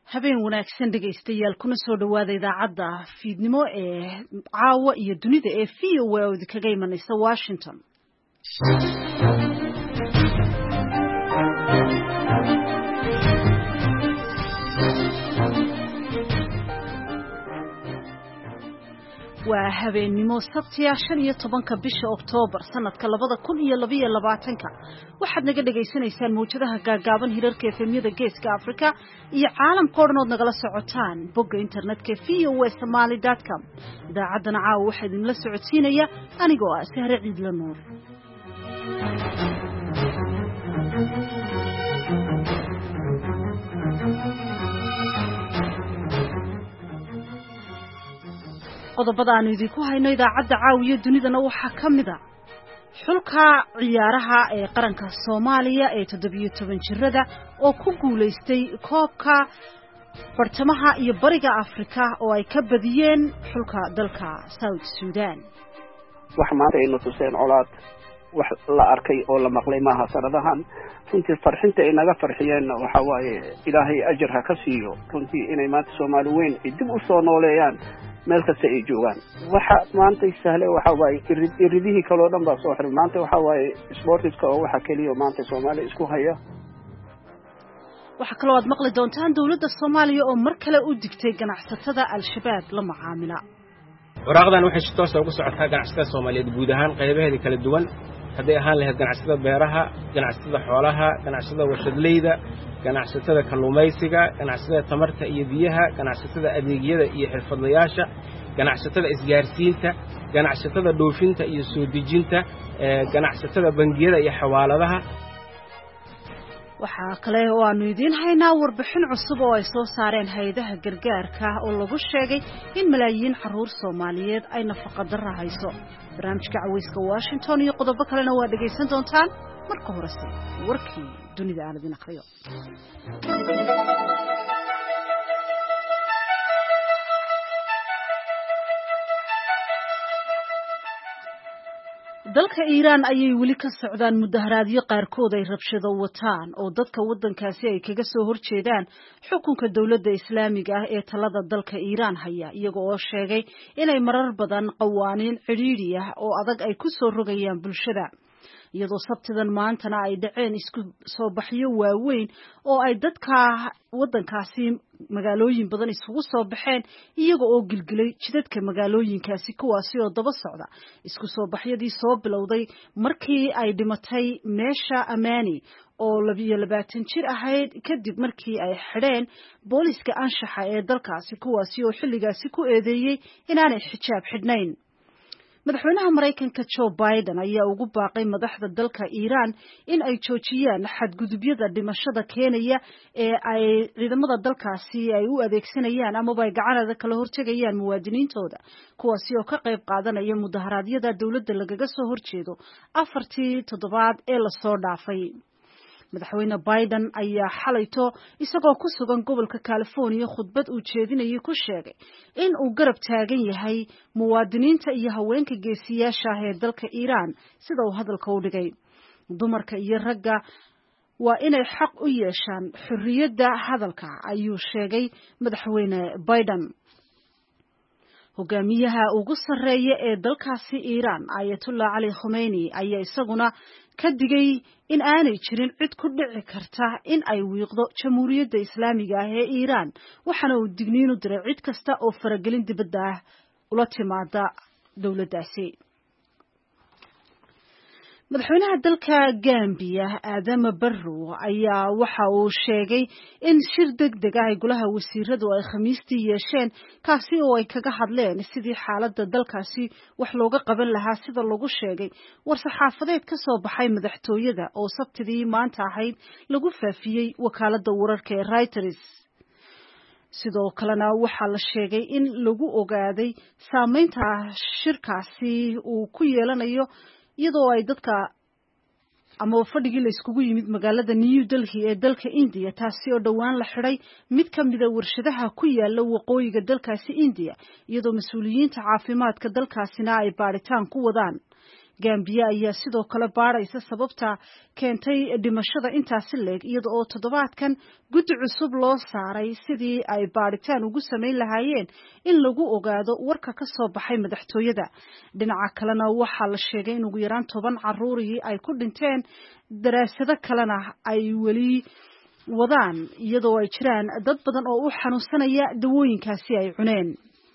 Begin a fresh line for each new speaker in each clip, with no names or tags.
habeen wanaagsan dhegaystayaal kuna soo dhawaada idaacadda fiidnimo ee caawa iyo dunida ee VOA oo idinkaga imanaysa Washington. waa habeenimo sabtiya 15 bisha Oktoobar sanadka 2022 waxaad naga dhageysanaysaan muujadaha gaagaaban hirarka efemyada geeska Afrika iyo caalamka oo dhan oo nagala socotaan bogga internetka voasomali.com. idaacadana caawa waxaa idinla socodsiinaya anigoo ah Sahre Ciidla Nuur. qodobada aanu idinku hayno idaacadda caawiya dunidana waxaa ka mid ah xulka ciyaaraha ee qaranka Soomaaliya ee 17 jirada oo ku guuleystay koobka bartamaha iyo bariga Afrika oo ay ka badiyeen xulka dalka South Sudan.
wax maanta ay tuseen colaad wax la arkay oo la maqlay maaha sanadahan runtii farxinta ay naga farxiyeen waxa waaye Ilaahay ajir ha ka siiyo runtii inay maanta Soomaali weyn dib u soo nooleeyaan meel kasta ay joogaan waxa maanta sahlay waxa waaye iridihii kale oo dhan baa soo xiray maanta waxa waaye sportiska oo waxa kaliya maanta Soomaali isku haya.
waxa kale oo aad maqli doontaan dawladda Soomaaliya oo mar kale u digtay ganacsatada al-shabaab la macaamila.
waraaqdan waxay si toos ah ugu socotaa ganacsatada Soomaaliyeed guud ahaan qaybaheeda kala duwan haday ahaan lahayd ganacsatada beeraha, ganacsatada xoolaha, ganacsatada warshadleyda, ganacsatada kalluumaysiga, ganacsatada tamarta iyo biyaha, ganacsatada adeegyada iyo xirfadlayaasha, ganacsatada isgaarsiinta, ganacsatada dhoofinta iyo soo dejinta, ganacsatada bangiyada iyo xawaaladaha.
waxaa kale oo aanu idiin haynaa warbixin cusub oo ay soo saareen hay'adaha gargaarka oo lagu sheegay in malaayiin carruur Soomaaliyeed ay nafaqo darro hayso. barnaamijka cawayska Washington iyo qodobo kalena waa dhageysan doontaan marka horese warkii dunida aan idin akhriyo. dalka Iran ayay weli ka socdaan mudaharaadyo qaarkood ay rabshado wataan oo dadka wadankaasi ay kaga soo horjeedaan xukunka dawladda Islaamiga ah ee talada dalka Iran haya iyaga oo sheegay inay marar badan qawaaniin cidhiidhi ah oo adag ay ku soo rogayaan bulshada iyadoo sabtidan maantana ay dhaceen isku soo baxyo waaweyn oo ay dadka wadankaasi magaalooyin badan isugu soo baxeen iyaga oo gilgilay jidadka magaalooyinkaasi kuwaasi oo daba socda isku soo baxyadii soo bilowday markii ay dhimatay Meesha Amani oo 22 jir ahayd kadib markii ay xidheen booliska anshaxa ee dalkaasi kuwaasi oo xilligaasi ku eedeeyay inaanay xijaab xidhnayn. madaxweynaha Mareykanka Joe Biden ayaa ugu baaqay madaxda dalka Iran in ay joojiyaan xadgudubyada dhimashada keenaya ee ay ciidamada dalkaasi ay u adeegsanayaan ama ay gacanada kala hortagayaan muwaadiniintooda kuwaasi oo ka qayb qaadanaya mudaharaadyada dawladda lagaga soo horjeedo 4 toddobaad ee la soo dhaafay. madaxweyne Biden ayaa xalayto isagoo ku sugan gobolka California khudbad uu jeedinayay ku sheegay in uu garab taagan yahay muwaadiniinta iyo haweenka geesiyaasha ah ee dalka Iran sida uu hadalka u dhigay. dumarka iyo ragga waa inay xaq u yeeshaan xurriyadda hadalka ayuu sheegay madaxweyne Biden. hogaamiyaha ugu sarreeya ee dalkaasi Iran Ayatollah Ali Khamenei ayaa isaguna ka digay in aanay jirin cid ku dhici karta in ay wiiqdo jamhuuriyadda Islaamiga ah ee Iran waxaana uu digniin u diray cid kasta oo faragelin dibadda ah ula timaada dawladdaasi. madaxweynaha dalka Gambia Adama Barrow ayaa waxa uu sheegay in shir degdeg ah ay golaha wasiiradu ay Khamiistii yeesheen kaasi oo ay kaga hadleen sidii xaaladda dalkaasi wax looga qaban lahaa sida lagu sheegay war-saxaafadeed ka soo baxay madaxtooyada oo sabtidii maanta ahayd lagu faafiyey wakaaladda wararka ee Reuters. sidoo kalena waxaa la sheegay in lagu ogaaday saameynta shirkaasi uu ku yeelanayo iyadoo ay dadka ama fadhigii la iskugu yimid magaalada New Delhi ee dalka India taasi oo dhawaan la xiray mid ka mid ah warshadaha ku yaala waqooyiga dalkaasi India iyadoo mas'uuliyiinta caafimaadka dalkaasina ay baaritaan ku wadaan. Gambia ayaa sidoo kale baaraysa sababta keentay dhimashada intaasi leeg iyada oo toddobaadkan guddi cusub loo saaray sidii ay baaritaan ugu sameyn lahaayeen in lagu ogaado warka ka soo baxay madaxtooyada. Dhinaca kalena waxaa la sheegay in ugu yaraan 10 carruurihii ay ku dhinteen daraasado kalena ay weli wadaan iyadoo ay jiraan dad badan oo u xanuunsanaya dawooyinkaasi ay cuneen.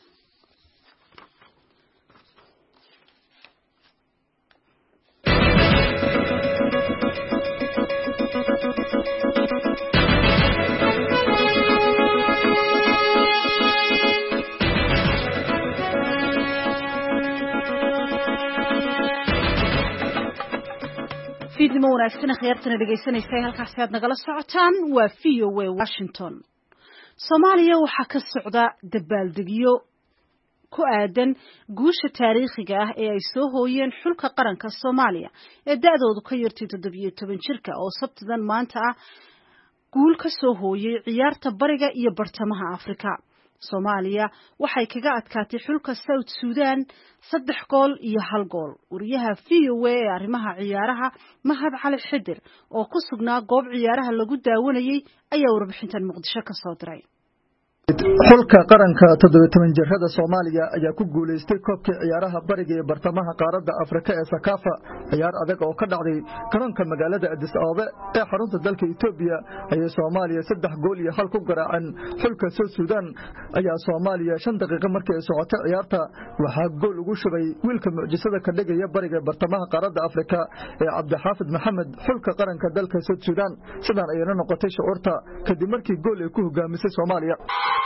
fiidnimo wanaagsan khiyartana dhageysanaysa halkaas aad nagala socotaan waa VOA Washington. Soomaaliya waxaa ka socda dabaaldegyo ku aadan guusha taariikhiga ah ee ay soo hooyeen xulka qaranka Soomaaliya ee da'doodu ka yartay 17 jirka oo sabtidan maanta ah guul ka soo hooyay ciyaarta bariga iyo bartamaha Afrika. Soomaaliya waxay kaga adkaatay xulka South Sudan 3 gool iyo 1 gool. Wariyaha VOA ee arrimaha ciyaaraha Mahad Cali Xidir oo ku sugnaa goob ciyaaraha lagu daawanayay ayaa warbixintan Muqdisho ka soo diray.
xulka qaranka 17 jirada Soomaaliya ayaa ku guuleystay koobka ciyaaraha bariga ee bartamaha qaaradda Afrika ee Sakafa ciyaar adag oo ka dhacday garoonka magaalada Addis Ababa ee xarunta dalka Itoobiya ayay Soomaaliya 3 gool iyo 1 ku garaaceen xulka South Sudan ayaa Soomaaliya 5 daqiiqo markii ay socotay ciyaarta waxa gool ugu shubay wiilka mucjisada ka dhigaya bariga ee bartamaha qaaradda Afrika ee Cabdixaafid Maxamed xulka qaranka dalka South Sudan sidaan ayna noqotay shucuurta kadib markii gool ay ku hogaamisay Soomaaliya.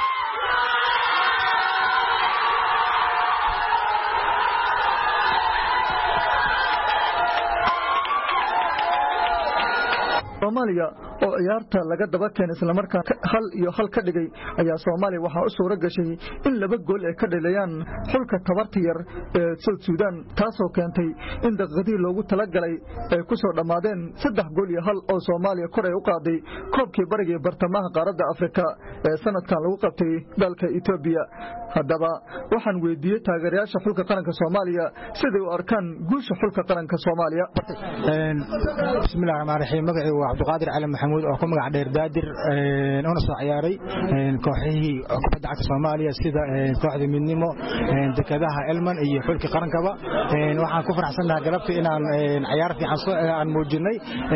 Soomaaliya oo ciyaarta laga daba keenay isla markaana 1-1 ka dhigay ayaa Soomaaliya waxa u suura gashay in 2 gool ay ka dhaliyaan xulka tabarta yar ee South Sudan taasoo keentay in daqiiqadii loogu talagalay ay ku soo dhamaadeen 3 gool iyo 1 oo Soomaaliya kor ay u qaaday koobkii bariga ee bartamaha qaaradda Afrika ee sanadkan lagu qabtay dalka Itoobiya. Haddaba waxaan weydiiyay taageerayaasha xulka qaranka Soomaaliya sidii u arkaan guusha xulka qaranka Soomaaliya.
Bismillaahi Rahmaani Rahiim magacaygu Cabdiqaadir Cali Maxamuud oo ku magac dheer Daadir oo soo ciyaaray kooxihii kubadda cagta Soomaaliya sida kooxda midnimo dekadaha Elman iyo xulka qarankaba waxaan ku faraxsanahay galabta inaan ciyaar fiican soo aan muujinay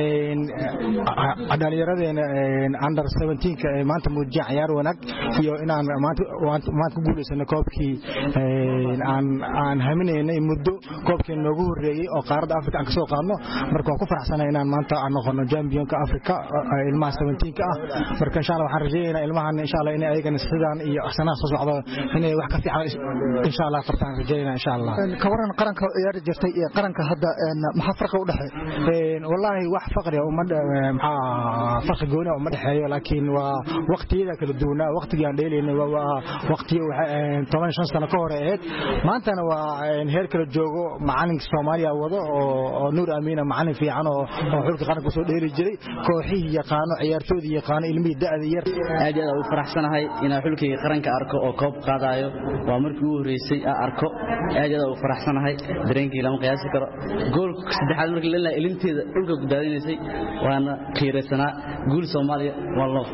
dhalinyaradeena under 17 ka maanta muujin ciyaar wanaag iyo inaan maanta ku guuleysano koobkii aan haminaynay muddo koobkii noogu horeeyay oo qaaradda Afrika aan ka soo qaadno marka waan ku faraxsanahay inaan maanta aan noqono championka Afrika ilmaha 17 ka ah marka insha Allah waxaan rajaynaynaa ilmahan insha Allah inay ayagana sidaan iyo axsanaha soo socdo inay wax ka fiican insha Allah qabtaan rajaynaa insha Allah
ka waran qaranka ciyaar jirtay iyo qaranka hadda maxaa farqi u dhaxay
wallahi wax faqri uma farqi gooni uma dhaxeeyo laakiin waa waqtiyada kala duwanaa waqtiga aan dheelaynay waa waqti 15 sano ka hor ahayd maantana waa heer kala joogo macalinka Soomaaliya wado oo Nuur Amiina macalin fiican oo xulka qaranka soo dheeli jiray kooxihii yaqaano ciyaartoodii yaqaano ilmihii da'da yar
aad iyo aad u faraxsanahay inaan xulkii qaranka arko oo koob qaadayo waa markii ugu horeysay arko aad iyo aad u faraxsanahay dareenkii lama qiyaasi karo goolka saddexaad markii la ilinteeda dhulka ku daadinaysay waana qiiraysanaa guul Soomaaliya wallah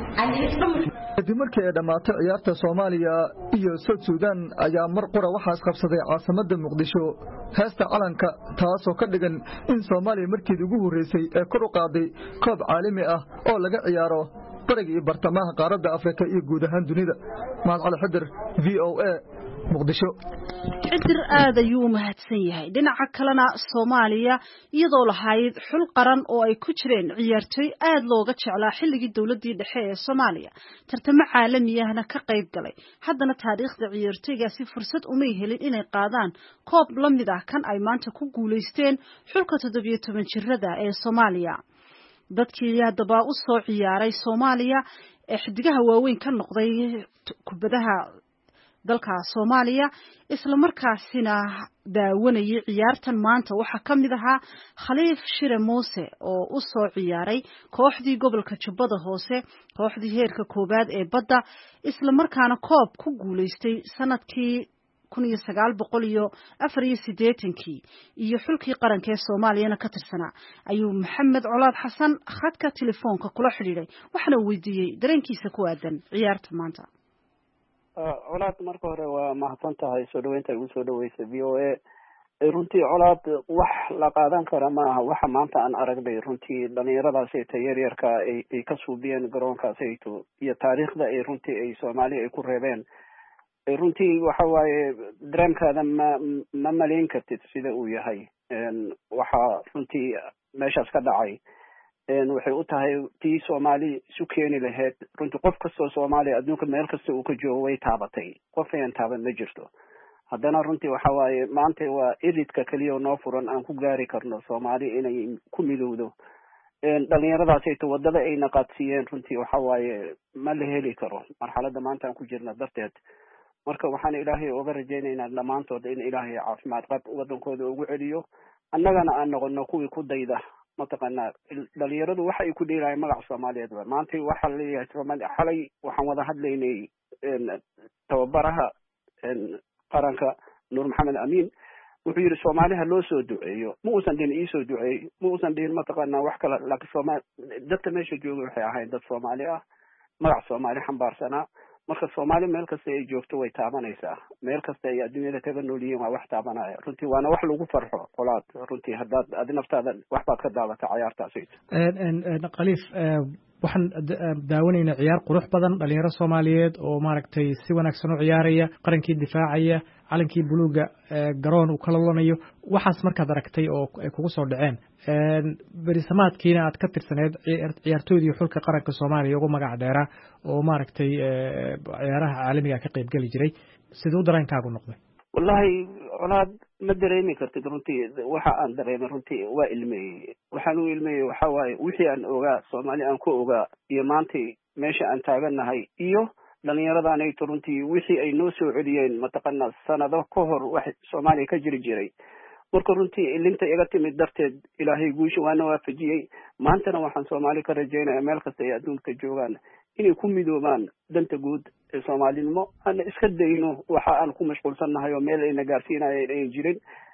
kadib markii ay dhamaatay ciyaarta Soomaaliya iyo South Sudan ayaa mar qura waxaas qabsaday caasimadda Muqdisho heesta calanka taasoo ka dhigan in Soomaaliya markii ugu horeysay ee kor u qaaday koob caalami ah oo laga ciyaaro bariga iyo bartamaha qaaradda Afrika iyo guud ahaan dunida. Mahad Cali Xidir VOA Muqdisho.
Xidir aad ayuu mahadsan yahay. Dhinaca kalena Soomaaliya iyadoo lahayd xul qaran oo ay ku jireen ciyaartoy aad looga jeclaa xilligii dawladii dhexe ee Soomaaliya tartamo caalami ahna ka qayb galay haddana taariikhda ciyaartoygaasi fursad uma helin inay qaadaan koob la mid ah kan ay maanta ku guuleysteen xulka 17 jirada ee Soomaaliya. dadkii haddaba u soo ciyaaray Soomaaliya ee xidigaha waaweyn ka noqday kubadaha dalka Soomaaliya isla markaasina daawanayay ciyaartan maanta waxa kamid ahaa Khaliif Shire Muuse oo u soo ciyaaray kooxdii gobolka Jubbada Hoose kooxdii heerka koobaad ee badda isla markaana koob ku guuleystay sanadkii 1984 iyo xulkii qaranka ee Soomaaliyana ka tirsanaa ayuu Maxamed Colaad Xasan khadka telefoonka kula xidhiidhay waxaana uu weydiiyey dareenkiisa ku aadan ciyaarta maanta.
Colaad marka hore waa mahadsan tahay soo dhaweynta ugu soo dhaweysay VOA. runtii Colaad wax la qaadan kara maaha waxa maanta aan aragnay runtii dhalinyaradaas ee yaryarka ay ka suubiyeen garoonkaas iyo taariikhda ay runtii ay Soomaaliya ay ku reebeen runtii waxa waaye dreamkaada ma malayn kartid sida uu yahay waxa runtii meeshaas ka dhacay waxay u tahay tii Soomaali isu keeni lahayd runtii qof kastoo Soomaali adduunka meel kasta uu ka joogo way taabatay qof aan taaban ma jirto haddana runtii waxa waaye maanta waa iridka kaliya noo furan aan ku gaari karno Soomaali inay ku midowdo dhalinyaradaas ay wadada ay naqadsiiyeen runtii waxa waaye ma la heli karo marxaladda maanta aan ku jirna darteed marka waxaan Ilaahay uga rajaynaynaa dhamaantood in Ilaahay caafimaad qab wadankooda ugu celiyo annagana aan noqono kuwii ku dayda mataqaanaa dhalinyaradu waxa ay ku dheelayaan magaca Soomaaliyeed maanta waxa la leeyahay Soomaali xalay waxaan wada hadlaynay tababaraha qaranka Nuur Maxamed Amiin wuxuu yiri Soomaaliha loo soo duceeyo ma uusan dhin ii soo duceey ma uusan dhin mataqaanaa wax kale laakiin Soomaali dadka meesha jooga waxay ahayd dad Soomaali ah magaca Soomaali xambaarsanaa marka Soomaali meel kasta ay joogto way taabanaysaa meel kasta ay adduunyada kaga nool yihiin waa wax taabanaya runtii waana wax lagu farxo Colaad runtii haddaad adi naftaada wax baad ka daawata ciyaartaas
Khaliif waxaan daawanaynaa ciyaar qurux badan dhalinyaro Soomaaliyeed oo maaragtay si wanaagsan u ciyaaraya qarankii difaacaya calankii buluuga garoon uu kala lanayo waxaas markaad aragtay oo ay kugu soo dhaceen berisamaadkiina aad ka tirsaneed ciyaartoydii xulka qaranka Soomaaliya ugu magac dheera oo maaragtay ciyaaraha caalamiga ka qayb gali jiray sidoo dareenkaagu noqday
wallahi Colaad ma dareemi kartid runtii waxa aan dareemay runtii waa ilmeeyay waxaan u ilmeeyay waxa waaye wixii aan ogaa Soomaali aan ku ogaa iyo maanta meesha aan taaganahay iyo dhalinyaradan ay runtii wixii ay noo soo celiyeen mataqaanaa sanado ka hor wax Soomaaliya ka jiray marka runtii ilinta iga timid darteed Ilaahay guusha waana waafajiyay maantana waxaan Soomaali ka rajaynayaa meel kasta ay adduunka joogaan inay ku midoobaan danta guud ee Soomaalinimo aan iska dayno waxa aan ku mashquulsanahay oo meel ayna gaarsiinayeen ay jirin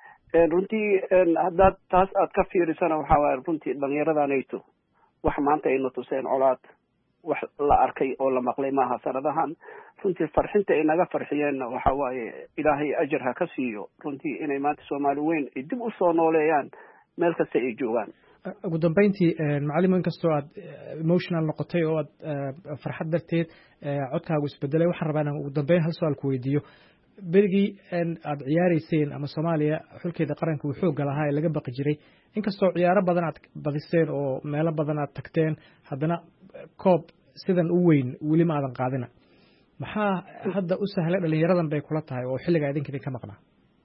runtii haddaad taas aad ka fiirisana waxa waaye runtii dhalinyaradanayto wax maanta ay tuseen Colaad wax la arkay oo la maqlay maaha sanadahan runtii farxinta ay naga farxiyeen waxa waaye Ilaahay ajar ha ka siiyo runtii inay maanta Soomaali weyn ay dib u soo nooleeyaan meel kasta ay joogaan
ugu dambeyntii macallin kastoo aad emotional noqotay oo aad farxad darteed codkaagu isbedelay waxaan rabaa inaan ugu dambeyn hal su'aal ku weydiiyo berigii aad ciyaarayseen ama Soomaaliya xulkeeda qaranka uu xoog lahaa ee laga baqi jiray inkastoo ciyaaro badan aad badiseen oo meelo badan aad tagteen haddana koob sidan u weyn weli ma aadan qaadina maxaa hadda u sahlay dhalinyaradan bay kula tahay oo xilliga idinka ka maqnaa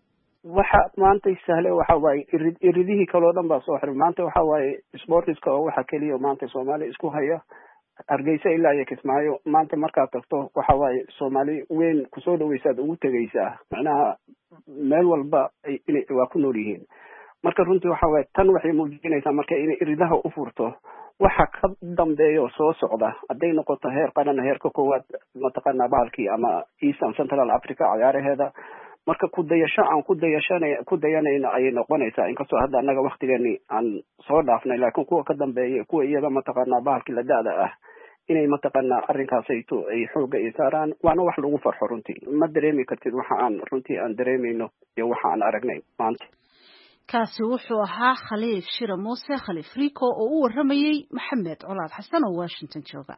waxa maanta sahlay waxa waaye iridihii kale oo dhan baa soo xiray maanta waxa waaye sportiska oo waxa kaliya maanta Soomaali isku haya Hargeysa ilaa iyo Kismaayo maanta markaad tagto waxa waaye Soomaali weyn ku soo dhaweysaad ugu tagaysaa macnaha meel walba inay waa ku nool yihiin marka runtii waxa waaye tan waxay muujinaysaa marka inay iridaha u furto waxa ka dambeeyo soo socda haday noqoto heer qaran heerka koowaad mataqaanaa baalkii ama Eastern Central Africa ciyaaraheeda marka ku dayanayna ay noqonaysaa inkastoo hadda anaga waqtigeeni aan soo dhaafnay laakiin kuwa ka dambeeyay kuwa iyaga mataqaanaa baalkii la daada ah inay mataqaanaa arrinkaasayto ay xooga ay saaraan waana wax lagu farxo runtii ma dareemi kartid waxa aan runtii aan dareemayno iyo waxa aan aragnay maanta
kaasi wuxuu ahaa Khaliif Shira Muuse Khaliif Rico oo u waramayay Maxamed Colaad Xasan oo Washington jooga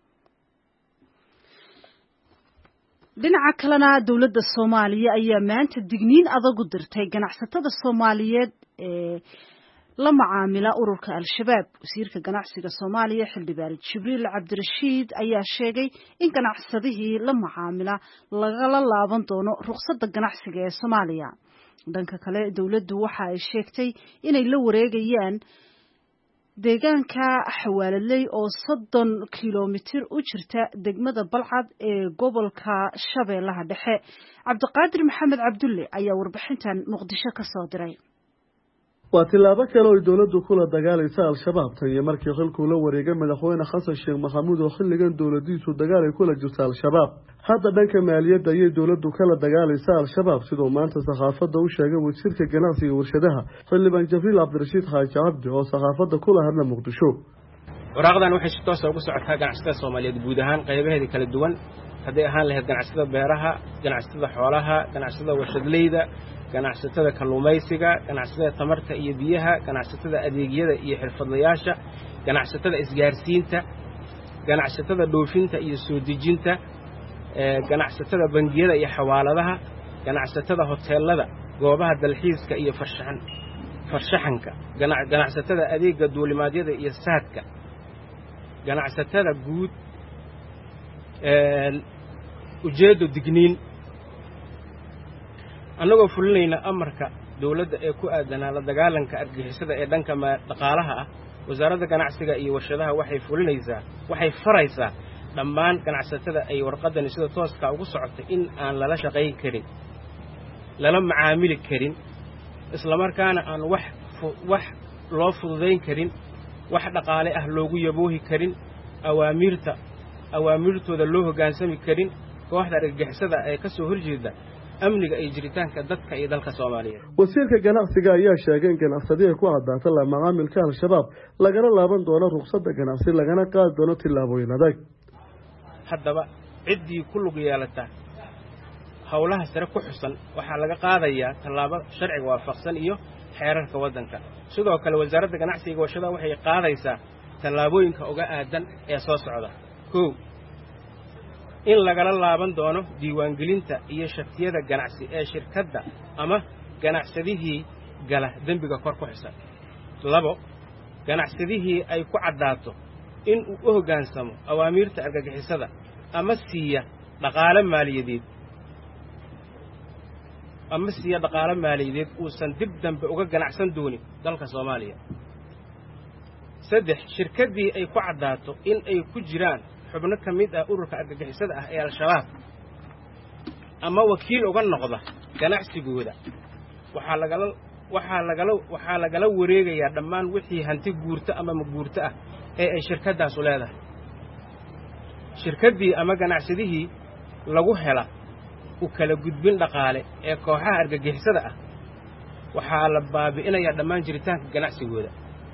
dhinaca kalena dawladda Soomaaliya ayaa maanta digniin adag u dirtay ganacsatada Soomaaliyeed ee la macaamila ururka Al-Shabaab wasiirka ganacsiga Soomaaliya Xildhibaan Jibriil Cabdirashiid ayaa sheegay in ganacsadihii la macaamila laga laaban doono ruqsadda ganacsiga ee Soomaaliya dhanka kale dawladdu waxa ay sheegtay inay la wareegayaan deegaanka xawaaladley oo 30 kiiloomitir u jirta degmada Balcad ee gobolka Shabeellaha Dhexe Cabdiqaadir Maxamed Cabdulle ayaa warbixintan Muqdisho ka soo diray
waa tilaabo kale oo dawladdu kula dagaalaysa al-shabaab tan iyo markii xilku la wareegay madaxweyne xasan sheekh maxamuud oo xilligan dawladiisu dagaal ay kula jirta al-shabaab hadda dhanka maaliyadda ayay dawladdu kala dagaalaysa al-shabaab sidoo maanta saxaafadda u sheegay wasiirka ganacsiga warshadaha xildhibaan Jibriil Cabdirashiid Xaaji Cabdi oo saxaafadda kula hadla Muqdisho
waraaqdan waxay si toos ah ugu socotaa ganacsatada Soomaaliyeed guud ahaan qaybaheeda kala duwan hadday ahaan lahayd ganacsatada beeraha ganacsatada xoolaha ganacsatada warshadleyda ganacsatada kalluumaysiga ganacsatada tamarta iyo biyaha ganacsatada adeegyada iyo xirfadlayaasha ganacsatada isgaarsiinta ganacsatada dhoofinta iyo soo dejinta ganacsatada bangiyada iyo xawaaladaha ganacsatada hoteelada goobaha dalxiiska iyo farshaxanka ganacsatada adeega duulimaadyada iyo saadka ganacsatada guud ujeedo digniin annagoo fulinayna amarka dawladda ee ku aadanaa la dagaalanka argagixisada ee dhanka dhaqaalaha ah wasaaradda ganacsiga iyo warshadaha waxay faraysaa dhammaan ganacsatada ay warqadani sida tooska ugu socotay in aan lala shaqayn karin lala macaamili karin isla markaana aan wax loo fududayn karin wax dhaqaale ah loogu yaboohi karin awaamirtooda loo hoggaansami karin kooxda argagixisada ee ka soo horjeeda amniga iyo jiritaanka dadka iyo dalka Soomaaliyeed
wasiirka ganacsiga ayaa sheegay in ganacsadii ku cadaata la macaamilka al-shabaab lagana laaban doono ruqsadda ganacsi lagana qaadi doono tilaabooyin adag
haddaba ciddii ku lug yeelata hawlaha sare ku xusan waxaa laga qaadayaa tallaabo sharciga waafaqsan iyo xeerarka waddanka sidoo kale wasaaradda ganacsiga warshadaha waxay qaadaysaa tallaabooyinka uga aadan ee soo socda 1 in lagala laaban doono diiwaangelinta iyo shatiyada ganacsi ee shirkadda ama ganacsadihii gala dembiga kor ku xisan 2 ganacsadihii ay ku cadaato in uu u hoggaansamo awaamirta argagixisada ama siiya dhaqaale maaliyadeed uusan dib dambe uga ganacsan doonin dalka Soomaaliya 3 shirkaddii ay ku cadaato in ay ku jiraan xubno ka mid ah ururka argagixisada ah ee al-shabaab ama wakiil uga noqda ganacsigooda waxaa lagala wareegayaa dhammaan wixii hanti guurta ama maguurta ah ee ay shirkaddaas u leedahay shirkaddii ama ganacsadihii lagu hela u kala gudbin dhaqaale ee kooxaha argagixisada ah waxaa la baabi'inayaa dhammaan jiritaanka ganacsigooda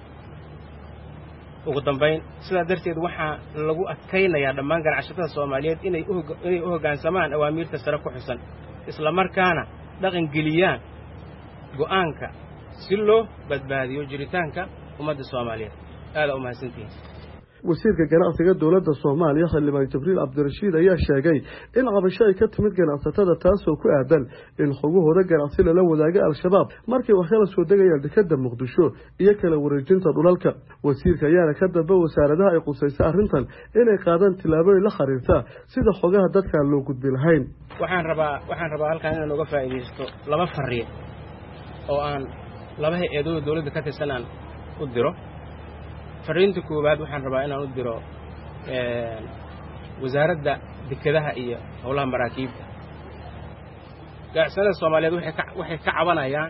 ugu dambayn sidaa darteed waxaa lagu adkaynayaa dhammaan ganacsatada Soomaaliyeed inay u hoggaansamaan awaamirta sare ku xusan isla markaana dhaqan geliyaan go'aanka si loo badbaadiyo jiritaanka ummadda Soomaaliyeed aad u mahadsantihiin
wasiirka ganacsiga dawladda Soomaaliya xildhibaan Jibriil Cabdirashiid ayaa sheegay in cabasho ay ka timid ganacsatada taasoo ku aadan in xogahooda ganacsi lala wadaaga al-shabaab markii wax kala soo degayaan dekedda Muqdisho iyo kala wareejinta dhulalka wasiirka ayaana ka dambe wasaaradaha ay qusaysay arrintan inay qaadaan tilaabooyin la xiriirta sida xogaha dadka loo gudbi lahayn
waxaan rabaa halkan inaan uga faa'iideysto laba fariin oo aan laba hay'adood dawladda ka tirsan u diro fariinta koowaad waxaan rabaa inaan u diro wasaaradda dekedaha iyo howlaha maraakiibta ganacsatada Soomaaliyeed waxay ka cabanayaan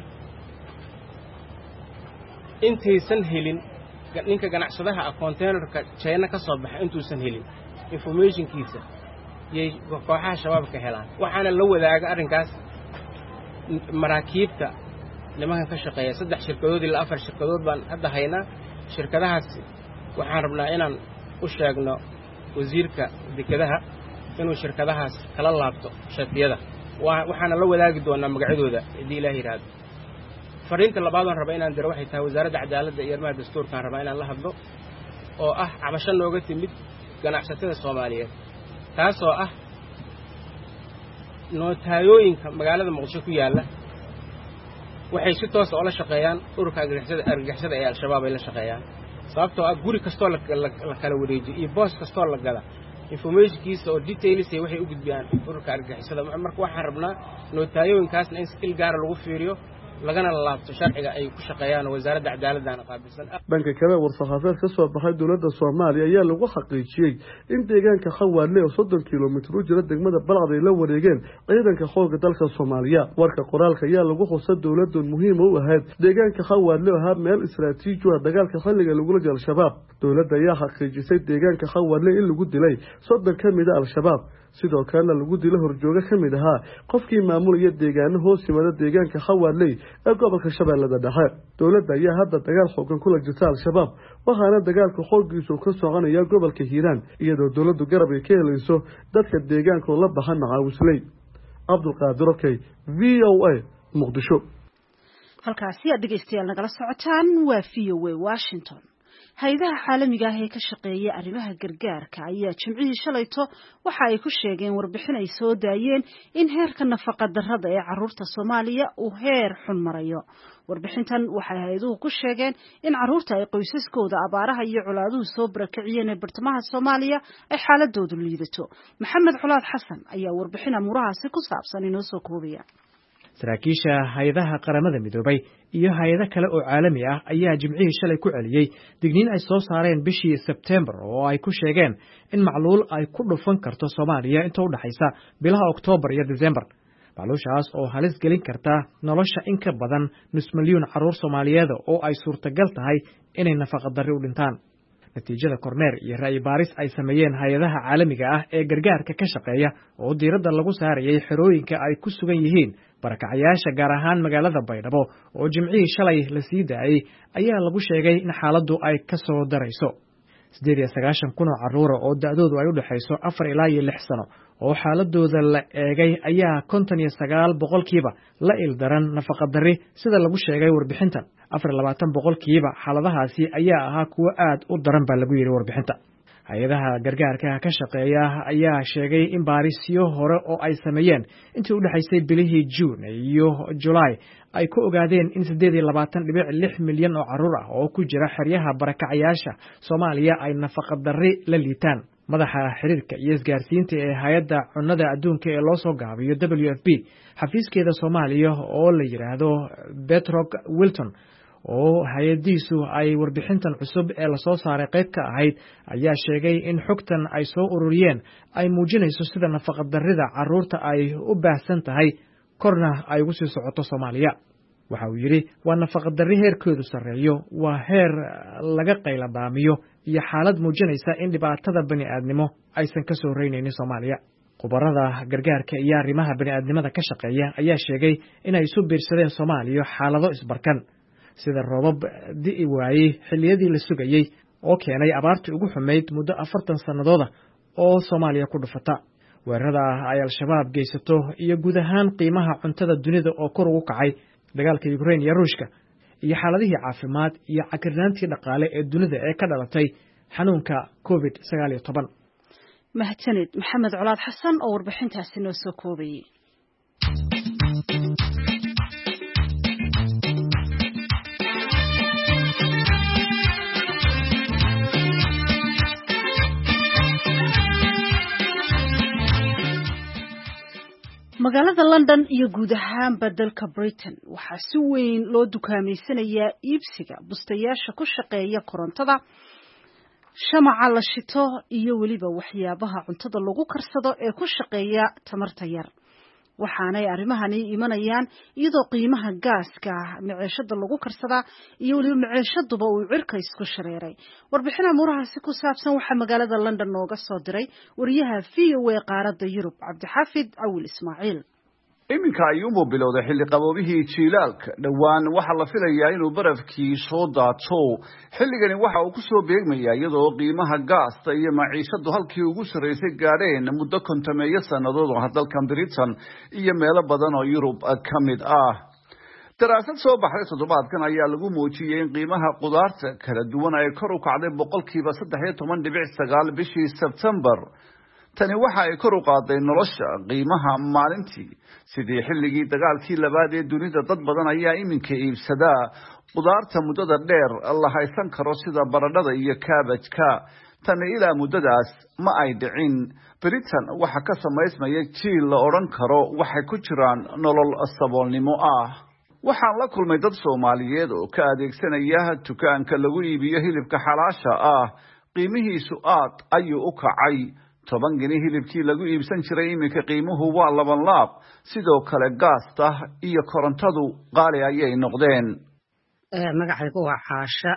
intaysan helin ninka ganacsadaha containerka China ka soo baxay intuusan helin informationkiisa iyo kooxaha shabaabka helaan waxaana la wadaaga arrinkaas maraakiibta nimanka ka shaqeeya 3 shirkadood ilaa 4 shirkadood baan hadda haynaa shirkadahaas waxaan rabnaa inaan u sheegno wasiirka dekedaha inuu shirkadahaas kala laabto shatiyada waxaana la wadaagi doonaa magacyadooda hadii Ilaahay yiraahdo fariinta labaad aan rabaa inaan diro waxay tahay wasaaradda cadaaladda iyo arrimaha dastuurka aan rabaa inaan la hadlo oo ah cabasho nooga timid ganacsatada Soomaaliyeed taasoo ah nootayooyinka magaalada Muqdisho ku yaala waxay si toos ah oo la shaqeeyaan ururka argagixisada ee al-shabaab ay la shaqeeyaan sababtoo ah guri kastoo la kala wareejiyo iyo boos kastoo la gala informationkiisa oo details ay waxay u gudbiyaan ururka argagixisada marka waxaan rabnaa nootayooyinkaasna in skill gaar lagu fiiriyo lagana laabto sharciga ay ku shaqeeyaan wasaaradda cadaaladana qaabilsan.
dhanka kale war-saxaafadeed ka soo baxay dowladda Soomaaliya ayaa lagu xaqiijiyay in deegaanka Xawaadle oo 30 kiiloomitir u jira degmada Balcad ay la wareegeen ciidanka xoogga dalka Soomaaliya. warka qoraalka ayaa lagu xusay dowladdu muhiim u ahayd deegaanka Xawaadle oo ah meel istiraatiiji ah dagaalka xilliga lagula jiro al-shabaab. dowladda ayaa xaqiijisay deegaanka Xawaadle in lagu dilay 30 ka mid ah al-shabaab, sidoo kalena lagu dilo horjooga ka mid ahaa qofkii maamulaya deegaano hoos yimada deegaanka Xawaadle ee gobolka Shabeellada Dhexe. dowladda ayaa hadda dagaal xooggan kula jirta al-shabaab, waxaana dagaalka xooggiisu ka soconaya gobolka Hiiraan iyadoo dowladdu garab ay ka helayso dadka deegaanka oo la baxan Macaawisley. Cabdulqaadir Okey, VOA, Muqdisho.
halkaasi aad dhegeystayaal nagala socotaan waa VOA Washington. hay'adaha caalamiga ah ee ka shaqeeya arrimaha gargaarka ayaa jimcihii shalayto waxa ay ku sheegeen warbixin ay soo daayeen in heerka nafaqa darrada ee carruurta Soomaaliya uu heer xun marayo. warbixintan waxay hay'aduhu ku sheegeen in carruurta ay qoysaskooda abaaraha iyo colaaduhu soo barakiciyeen ee bartamaha Soomaaliya ay xaaladoodu liidato. Maxamed Culaad Xasan ayaa warbixin amurahaasi ku saabsan inoo soo koobaya.
saraakiisha hay'adaha qaramada midoobay iyo hay'ado kale oo caalami ah ayaa jimcihii shalay ku celiyay digniin ay soo saareen bishii September oo ay ku sheegeen in macluul ay ku dhufan karto Soomaaliya inta u dhaxaysa bilaha October iyo December. macluushaas oo halis gelin karta nolosha in ka badan nus milyan carruur Soomaaliyeed oo ay suurtagal tahay inay nafaqa darri u dhintaan. natiijada kormeer iyo ra'yi baaris ay sameeyeen hay'adaha caalamiga ah ee gargaarka ka shaqeeya oo diiradda lagu saarayay xerooyinka ay ku sugan yihiin barakacayaasha gaar ahaan magaalada Baydhabo oo jimcihii shalay la sii daayay ayaa lagu sheegay in xaaladdu ay ka soo darayso. 98 kun oo carruur oo da'doodu ay u dhaxayso 4 ilaa 6 sano oo xaaladooda la eegay ayaa 59% la ildaran nafaqa darri sida lagu sheegay warbixintan. 24% xaaladahaasi ayaa ahaa kuwo aad u daran baa lagu yiri warbixinta. hay'adaha gargaarka ka shaqeeya ayaa sheegay in baarisyo hore oo ay sameeyeen intii u dhaxaysay bilihii June iyo July ay ku ogaadeen in 28.6 milyan oo carruur ah oo ku jira xeryaha barakacayaasha Soomaaliya ay nafaqa darri la liitaan. madaxa xiriirka iyo isgaarsiinta ee hay'adda cunnada adduunka ee loo soo gaabiyo WFP xafiiskeeda Soomaaliya oo la yiraahdo Betrock Wilton oo hay'adiisu ay warbixintan cusub ee la soo saaray qayb ka ahayd ayaa sheegay in xogtan ay soo ururiyeen ay muujinayso sida nafaqa darrida carruurta ay u baahsan tahay korna ay ugu sii socoto Soomaaliya. waxa uu yiri waa nafaqa darri heerkeedu sareeyo, waa heer laga qayladhaamiyo iyo xaalad muujinaysa in dhibaatada bani'aadnimo aysan ka soo reynaynin Soomaaliya. khubarada gargaarka iyo arrimaha bani'aadnimada ka shaqeeya ayaa sheegay inay isu biirsadeen Soomaaliya xaalado isbarkan sida roobab di'i waayay xilliyadii la sugayay oo keenay abaartii ugu xumeyd muddo 40 sanadooda oo Soomaaliya ku dhufata. weerarada ay al-shabaab geysato iyo guud ahaan qiimaha cuntada dunida oo kor ugu kacay, dagaalka Ukraine iyo Ruushka, iyo xaaladihii caafimaad iyo cakirnaantii dhaqaale ee dunida ee ka dhalatay xanuunka COVID-19.
mahadsanid Maxamed Culaad Xasan oo warbixintaasi noo soo koobayay. magaalada London iyo guud ahaanba dalka Britain waxaa si weyn loo dukaameysanayaa iibsiga bustayaasha ku shaqeeya korontada, shamaca la shito iyo weliba waxyaabaha cuntada lagu karsado ee ku shaqeeya tamarta yar. waxaanay arrimahani imanayaan iyadoo qiimaha gaaska maciishada lagu karsadaa iyo weliba maciishaduba uu cirka isku shareeray. warbixin amurahaasi ku saabsan waxaa magaalada London nooga soo diray wariyaha VOA qaaradda Yurub Cabdixaafid Awil Ismaaciil.
iminka ayuunbuu bilowday xilli qaboobihii jiilaalka. dhowaan waxaa la filayaa inuu barafkii soo daato. xilligani waxa uu ku soo beegmayaa iyadoo qiimaha gaasta iyo maciishadu halkii ugu sarreysay gaadheen muddo 50 sannadood oo dalkan Britain iyo meelo badan oo Yurub ka mid ah. daraasad soo baxday toddobaadkan ayaa lagu muujiyay in qiimaha qudaarta kala duwan ay kor u kacday 13.9 bishii September. tani waxa ay kor u qaaday nolosha qiimaha maalintii. sidii xilligii dagaalkii labaad ee dunida, dad badan ayaa iminka iibsada qudaarta muddada dheer la haysan karo sida baradhada iyo kaabajka. tani ilaa muddadaas ma ay dhicin. Britain waxa ka samaysmaya jiil la odhan karo waxay ku jiraan nolol saboolnimo ah. waxaan la kulmay dad Soomaaliyeed oo ka adeegsanaya dukaanka lagu iibiyo hilibka xalaasha ah qiimihiisu aad ayuu u kacay 10 gini hilibkii lagu iibsan jiray iminka qiimuhu waa 2 laab sidoo kale gaasta iyo korontadu qaali ayay noqdeen
magacaygu waa Caasha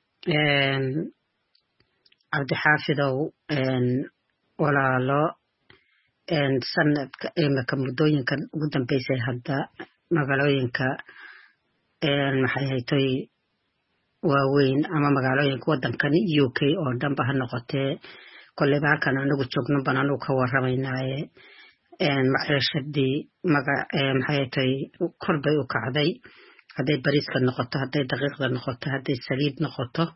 Cabdi Xaafidow walaalo sanadka iminka muddooyinkan ugu dambeysay hadda magaalooyinka maxay haytay waaweyn ama magaalooyinka waddankani UK oo dhanba ha noqotee koleyba halkan anagu joogno baan anagu ka warramaynaaye maciishadii maxay haytay kor bay u kacday hadday bariiska noqoto hadday daqiiqda noqoto hadday saliid noqoto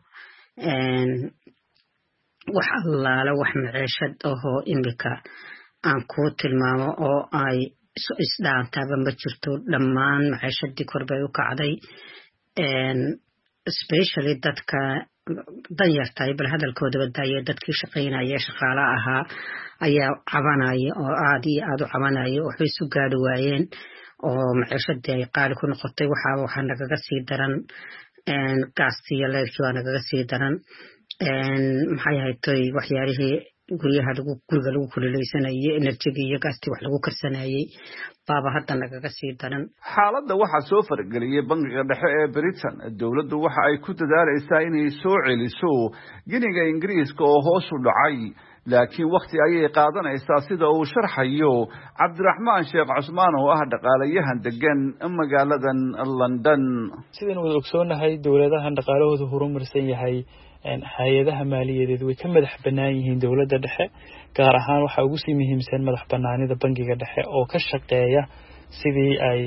wax allaala wax maciishad ahoo imika aan kuu tilmaamo oo ay isdhaantaaba ma jirto dhammaan maciishadii kor bay u kacday especially dadka danyartahay bal hadalkoodaba daaya dadkii shaqaynaya shaqaale ahaa ayaa cabanaya oo aad iyo aad u cabanaya waxay isu gaari waayeen oo maciishadii ay qaali ku noqotay waxaa nagaga sii daran gaastii iyo leerkii waa nagaga sii daran maxay haytay waxyaalihii guriga lagu kululeysanayay enerjiga iyo gaastii wax lagu karsanayay baaba hadda nagaga sii daran
xaaladda waxaa soo fargeliyay bangiga dhexe ee Britain dawladdu waxa ay ku dadaalaysaa inay soo celiso giniga Ingiriiska oo hoos u dhacay laakiin waqti ayay qaadanaysaa sida uu sharxayo Cabdiraxmaan Sheekh Cusmaan oo ah dhaqaalayahan degan magaaladan London
sidaan wada ogsoonahay dawladahan dhaqaalahoodu horumarsan yahay hay'adaha maaliyadeed way ka madax bannaan yihiin dawladda dhexe gaar ahaan waxa ugu sii muhiimsan madax bannaanida bangiga dhexe oo ka shaqeeya sidii ay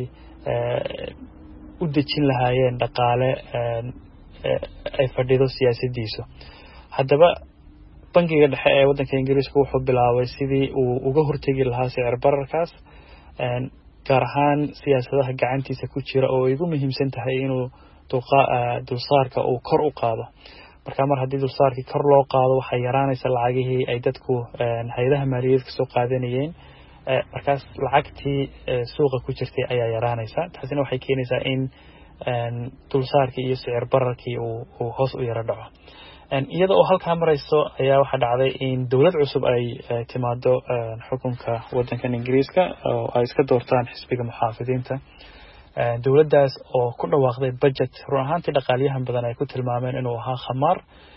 u dejin lahaayeen dhaqaale ay fadhido siyaasadiisu haddaba bangiga dhexe ee waddanka Ingiriiska wuxuu bilaabay sidii uu uga hortagi lahaa sicir bararkaas gaar ahaan siyaasadaha gacantiisa ku jira oo ay ugu muhiimsan tahay inuu dulsaarka uu kor u qaado marka mar haddii dulsaarkii kor loo qaado waxay yaraanaysa lacagihii ay dadku hay'adaha maaliyadeed ka soo qaadanayeen markaas lacagtii suuqa ku jirtay ayaa yaraanaysa taasina waxay keenaysaa in dulsaarkii iyo sicir bararkii uu hoos u yara dhaco iyada oo halkaa marayso ayaa waxaa dhacday in dawlad cusub ay timaado xukunka waddankan Ingiriiska oo ay iska doortaan xisbiga muxaafidiinta dawladdaas oo ku dhawaaqday budget run ahaantii dhaqaaliyahan badan ay ku tilmaameen inuu ahaa khamaar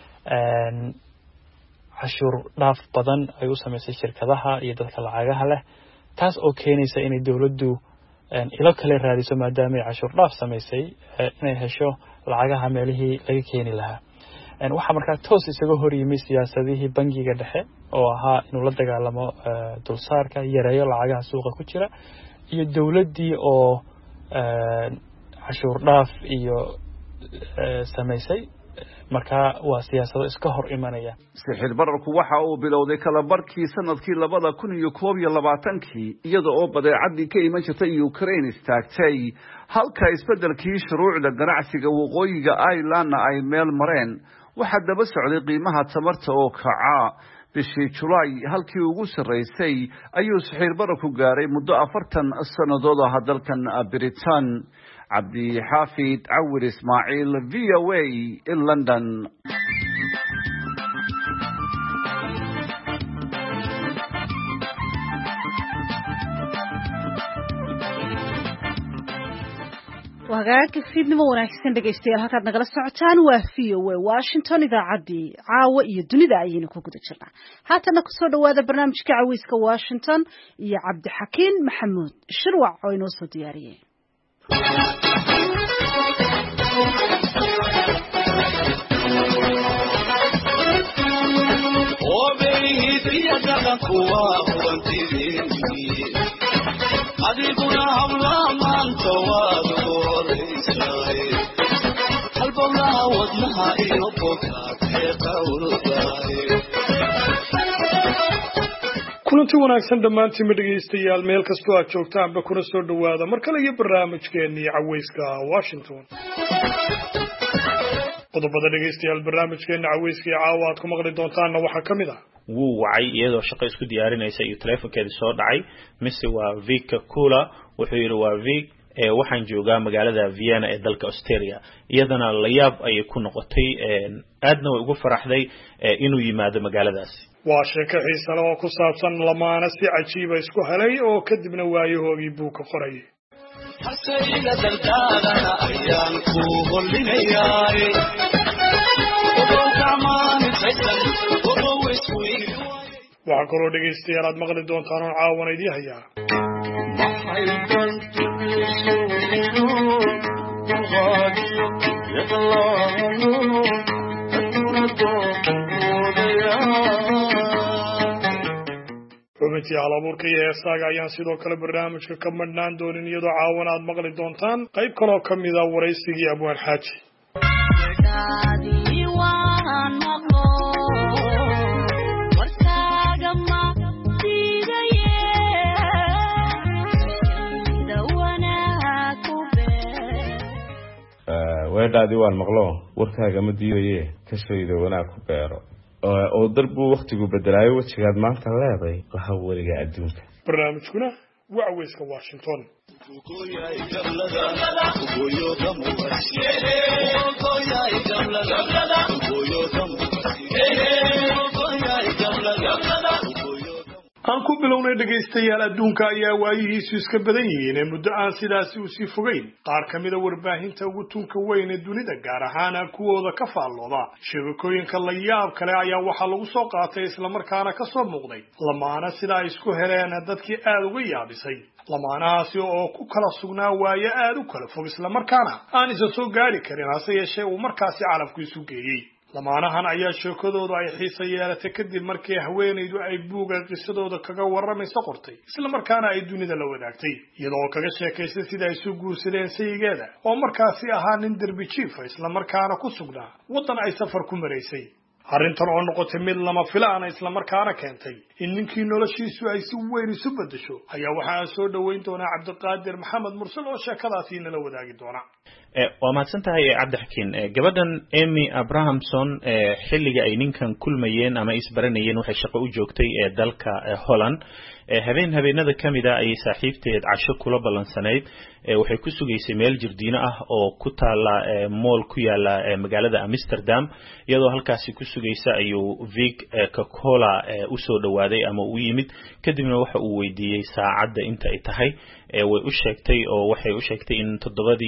cashuur dhaaf badan ay u samaysay shirkadaha iyo dadka lacagaha leh taas oo keenaysa inay dawladdu ilo kale raadiso maadaama ay cashuur dhaaf samaysay inay hesho lacagaha meelihii laga keeni lahaa waxaa markaa toos isaga hor yimi siyaasadihii bangiga dhexe oo ahaa inuu la dagaalamo dulsaarka yareeyo lacagaha suuqa ku jira iyo dawladdii oo cashuur dhaaf iyo samaysay markaa waa siyaasado iska hor imanaya
sixir bararku waxa uu bilowday kala barkii sanadkii 2021 iyada oo badeecadii ka iman jirtay Ukraine istaagtay halka isbedelkii shuruucda ganacsiga waqooyiga Ireland ay meel mareen waxa daba socday qiimaha tamarta oo kaca bishii July halkii ugu sareysay ayuu sixir bararku gaaray muddo 40 sanadood ah dalkan Britain Cabdi Xaafid Awir Ismaaciil VOA in London
wagaagga fiidnimo wanaagsan dhageystayaal halkaad nagala socotaan waa VOA Washington idaacadii caawa iyo dunida ayaynu ku guda jirnaa haatana kusoo dhawaada barnaamijka caweyska Washington iyo Cabdixakiin Maxamuud Shirwac oo inoo soo diyaariyay
adiguna habla maanta waad horeysay halbowlaha wadnaha iyo bogaad ee qawrdaay
kulanti wanaagsan dhammaantiin dhegeystayaal meel kastoo aad joogtaanba kuna soo dhawaada mar kale iyo barnaamijkeennii caweyska Washington qodobada dhegeystayaal barnaamijkeena caweyska caawa aad ku maqli doontaanna waxaa ka mid ah
wuu wacay iyadoo shaqo isku diyaarinaysa iyo telefonkeeda soo dhacay mise waa Vic Kula wuxuu yiri waa Vic waxaan joogaa magaalada Vienna ee dalka Austria iyadana la yaab ay ku noqotay aadna way ugu faraxday inuu yimaado magaaladaasi
waa sheeko xiiso leh oo ku saabsan lamaana si cajiib ah isku helay oo kadibna waayahoogii buu ka qoray
hasayga dardaalana ayaan ku hollinayaay
waxaa kaloo dhegaystayaal aad maqli doontaan oo caawana idii hayaa xubintii halabuurka iyo heesaaga ayaan sidoo kale barnaamijka ka madhnaan doonin iyadoo caawana aad maqli doontaan qayb kaloo ka mid ah waraysigii abwaan xaaji
weedhaadii waan maqlo warkaaga ma diidaye ka shayda wanaag ku beero oo darbuu wakhtigu bedelaayo wejigaad maanta leeday laha weliga adduunka
barnaamijkuna waa Cawayska Washington aan ku bilownay dhagaystayaal adduunka ayaa waayihiisu iska badan yihiin ee muddo aan sidaasi u sii fogeyn qaar ka mid a warbaahinta ugu tunka weyn ee dunida gaar ahaan kuwooda ka faallooda shabakooyinka la yaab kale ayaa waxaa lagu soo qaatay islamarkaana ka soo muuqday lamaana sida ay isku heleen dadkii aada uga yaabisay lamaanahaasi oo ku kala sugnaa waaye aada u kala fog islamarkaana aan isa soo gaari karin hase yeeshee uu markaasi calafku isu geeyey lamaanahan ayaa sheekadooda ay xiisa yeelatay kadib markii haweenaydu ay buuga qisadooda kaga waramayso qortay isla markaana ay dunida la wadaagtay iyadoo kaga sheekaysay sida ay isu guursadeen sayigeeda oo markaasi ahaa nin derbi jiifa isla markaana ku sugnaa waddan ay safar ku maraysay arrintan oo noqotay mid lama filaana isla markaana keentay in ninkii noloshiisu ay si weyn isu bedesho ayaa waxaa soo dhaweyn doonaa Cabdiqaadir Maxamed Mursal oo sheekadaasi nala wadaagi doona
waa mahadsantahay Cabdixakiin gabadhan Amy Abrahamson xilliga ay ninkan kulmayeen ama isbaranayeen waxay shaqo u joogtay dalka Holland habeenada kamida ay saaxiibteed casho kula ballansanayd waxay ku sugaysay meel jirdiino ah oo ku taala mall ku yaala magaalada Amsterdam iyadoo halkaasi ku sugaysa ayuu Vic Coca-Cola u soo dhawaaday ama u yimid kadibna waxa uu weydiiyay saacadda inta ay tahay way u sheegtay oo waxay u sheegtay in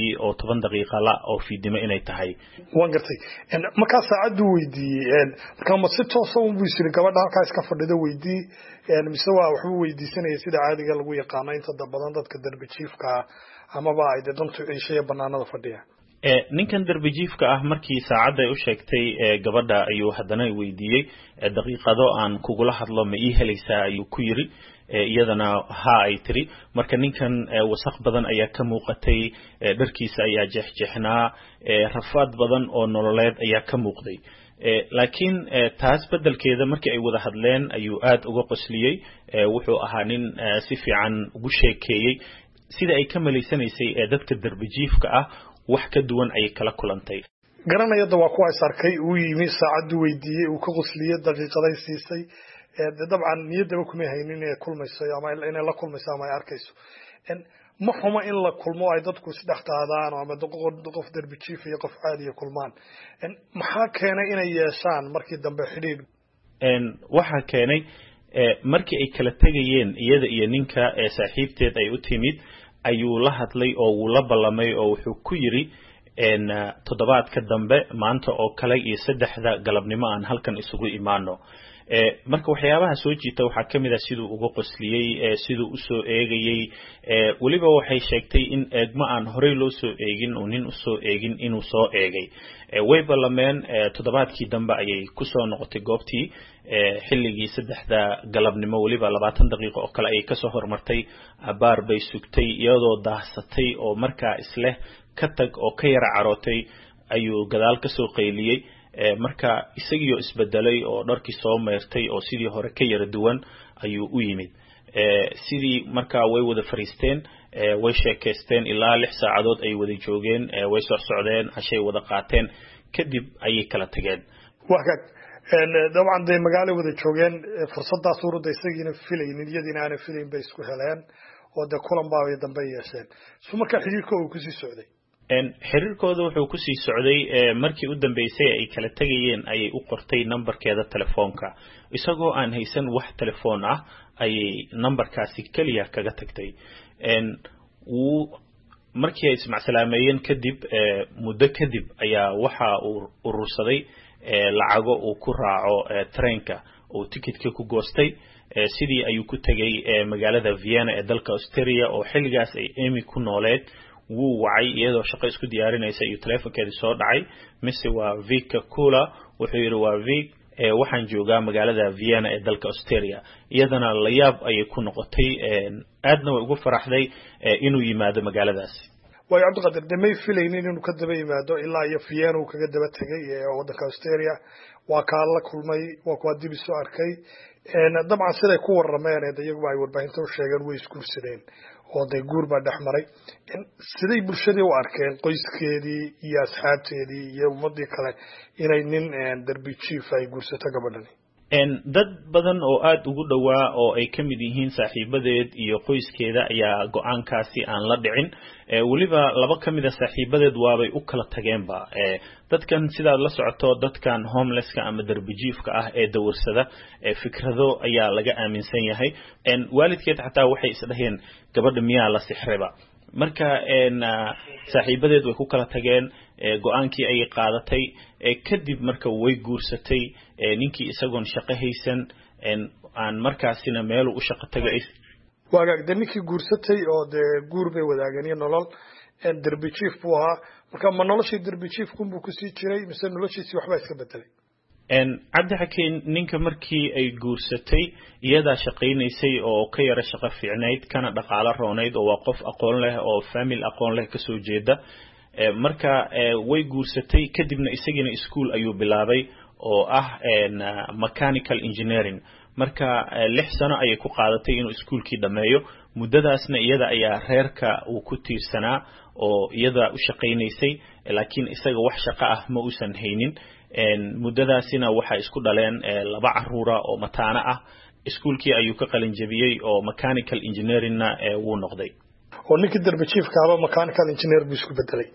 7 daqiiqo la oo fiidimo inay tahay
waan gartay marka saacadu weydiiyay marka ma si toos ah u biisay gabadha halka iska fadhida weydiiyay mise waa waxba weydiisanaya sida caadiga lagu yaqaan inta badan dadka darbi jiifka ama ba ay dantu ciishay banaanada fadhiya
ninkan darbi jiifka ah markii saacada ay u sheegtay gabadha ayuu haddana weydiiyay daqiiqado aan kugula hadlo ma ii helaysaa ayuu ku yiri iyadana ha ay tiri marka ninkan wasaq badan ayaa ka muuqatay dharkiisa ayaa jeexjeexnaa rafaad badan oo nololeed ayaa ka muuqday laakiin taas bedelkeeda markii ay wada hadleen ayuu aad uga qosliyay wuxuu ahaa nin si fiican ugu sheekeeyay sida ay ka maleysanaysay dadka darbi jiifka ah wax ka duwan ay kala kulantay
garanayada waa kuwa sarkay uu yimi saacadu weydiiyay uu ka qosliyay daqiiqaday siisay dabcan niyadaba kuma haynin inay kulmayso ama inay la kulmayso ama ay arkayso ma xuma in la kulmo ay dadku isdhex qaadaan ama qof darbi jiif iyo qof caadi ah kulmaan maxaa keenay inay yeeshaan markii dambe xidhiidh
waxa keenay markii ay kala tagayeen iyada iyo ninka saaxiibteed ay u timid ayuu la hadlay oo uu la ballamay oo wuxuu ku yiri toddobaadka dambe maanta oo kale iyo 3 galabnimo aan halkan isugu imaano marka waxyaabaha soo jiita waxa kamid ah sidoo ugu qosliyay sidoo u soo eegayay waliba waxay sheegtay in eegma aan horey loo soo eegin oo nin u soo eegin inuu soo eegay way ballameen toddobaadkii dambe ayay ku soo noqotay goobtii xilligii 3 galabnimo waliba 20 daqiiqo oo kale ay ka soo hormartay abaar bay sugtay iyadoo daahsatay oo markaa isle ka tag oo ka yara carootay ayuu gadaal ka soo qayliyay marka isagiyo isbedelay oo dharkii soo meertay oo sidii hore ka yara duwan ayuu u yimid sidii marka way wada fariisteen way sheekaysteen ilaa 6 saacadood ay wada joogeen way soo socdeen ashay wada qaateen kadib ayay kala tageen
waqad dabcan day magaalo wada joogeen fursadaas ururda isagiina filayeen iyadina aan filayn bay isku heleen wada kulan baa ay dambe yeesheen soo marka xiriirkooda ku sii socday
xiriirkooda wuxuu ku sii socday markii u dambeysay ay kala tagayeen ayay u qortay numberkeeda telefoonka isagoo aan haysan wax telefoon ah ayay numberkaasi kaliya kaga tagtay markii ay ismacsalaameeyeen kadib muddo kadib ayaa waxa uu urursaday lacago uu ku raaco treenka oo tikitka ku goostay sidii ayuu ku tagay magaalada Vienna ee dalka Austria oo xilligaas ay Amy ku nooleed wuu wacay iyadoo shaqo isku diyaarinaysa iyo telefoonkeedii soo dhacay mise waa Vic Kula wuxuu yiri waa Vic waxaan joogaa magaalada Vienna ee dalka Austria iyadana la yaab ayay ku noqotay aadna way ugu faraxday inuu yimaado magaaladaas
way Cabdiqaadir damay filaynin inuu ka daba yimaado ilaa iyo Vienna uu kaga daba tagay waddanka Austria waa ka la kulmay waa kuwa dib soo arkay dabcan siday ku warameen iyagu ay warbaahinta u sheegeen way iskuursadeen oo day guur baa dhaxmaray siday bulshada u arkeen qoyskeedii iyo asxaabteedii iyo ummadii kale inay nin darbi chief ay guursato gabadhani
dad badan oo aad ugu dhawaa oo ay ka mid yihiin saaxiibadeed iyo qoyskeeda ayaa go'aankaasi aan la dhicin waliba laba ka mid ah saaxiibadeed waabay u kala tageenba dadkan sidaad la socoto dadkan homelesska ama darbijiifka ah ee dawarsada fikrado ayaa laga aaminsan yahay waalidkeed xataa waxay isdhaheen gabadha miyaa la sixreba marka saaxiibadeed way ku kala tageen go'aankii ay qaadatay kadib marka way guursatay ninkii isagoon shaqo haysan aan markaasina meel u shaqo tagay
waagaagda ninkii guursatay oo guur bay wadaageen nolol darbi chief buu ahaa marka ma noloshii darbi chief kunbuu ku sii jiray mise noloshiisii waxba iska bedelay
cabdi xakiin ninka markii ay guursatay iyadaa shaqaynaysay oo ka yara shaqo fiicnayd kana dhaqaale roonayd oo waa qof aqoon leh oo family aqoon leh ka soo jeeda marka way guursatay kadibna isagina school ayuu bilaabay oo ah mechanical engineering marka 6 sano ayay ku qaadatay inuu iskuulkii dhameeyo muddadaasna iyada ayaa reerka uu ku tiirsanaa oo iyada u shaqaynaysay laakiin isaga wax shaqo ah ma uusan haynin muddadaasina waxa isku dhaleen 2 caruura oo mataana ah iskuulkii ayuu ka qalin jabiyay oo mechanical engineeringna wuu noqday
oo ninkii darbi chiefka aba mechanical engineer buu isku bedelay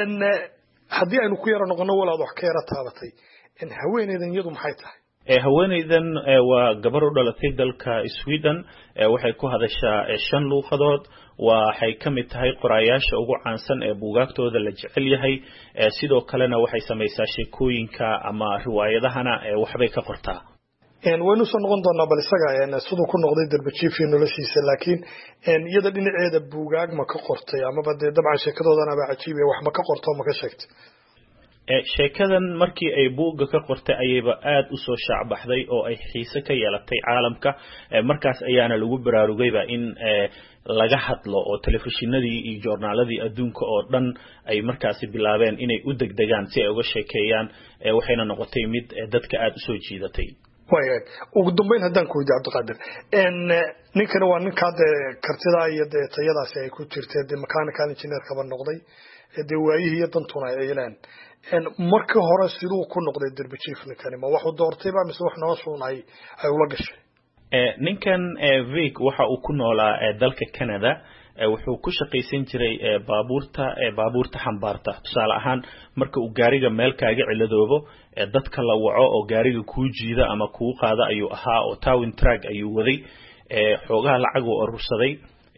haddii aynu ku yara noqono walaad wax ka yara taabatay haweeneydan iyadu maxay tahay
haweeneydan waa gabar u dhalatay dalka Sweden waxay ku hadashaa 5 luqadood waxay kamid tahay qoraayaasha ugu caansan ee buugaagtooda la jecel yahay sidoo kalena waxay samaysaa sheekooyinka ama riwaayadahana waxbay ka qortaa
waynu soo noqon doonaa bal isaga sidoo ku noqday darbi chief noloshiisa laakiin iyada dhinaceeda buugaag ma ka qortay ama dabcan sheekadoodana ba cajiib wax ma ka qorto ma ka sheegtay
sheekadan markii ay buugga ka qortay ayayba aad u soo shaacbaxday oo ay xiise ka yeelatay caalamka markaas ayaana lagu baraarugayba in laga hadlo oo telefishinadii iyo joornaaladii adduunka oo dhan ay markaasi bilaabeen inay u degdegaan si ay uga sheekeeyaan waxayna noqotay mid dadka aad u soo jiidatay
waayay ugu dambeyn haddaan ku weydiiyo Cabdiqaadir ninkana waa ninka kartida iyo tayadaasi ay ku jirtay mechanical engineer ka noqday waayihii iyo dantuna ay yeelaan markii hore sidoo ku noqday darbi chief ninkani ma wuxuu doortay ba mise wax noloshu ay ula gashay
ninkan Vic waxa uu ku noolaa dalka Canada wuxuu ku shaqaysan jiray baabuurta xambaarta tusaale ahaan marka uu gaariga meel kaaga ciladoobo dadka la waco oo gaariga ku jiida ama ku qaada ayuu ahaa oo towing track ayuu waday xoogaa lacag uu urursaday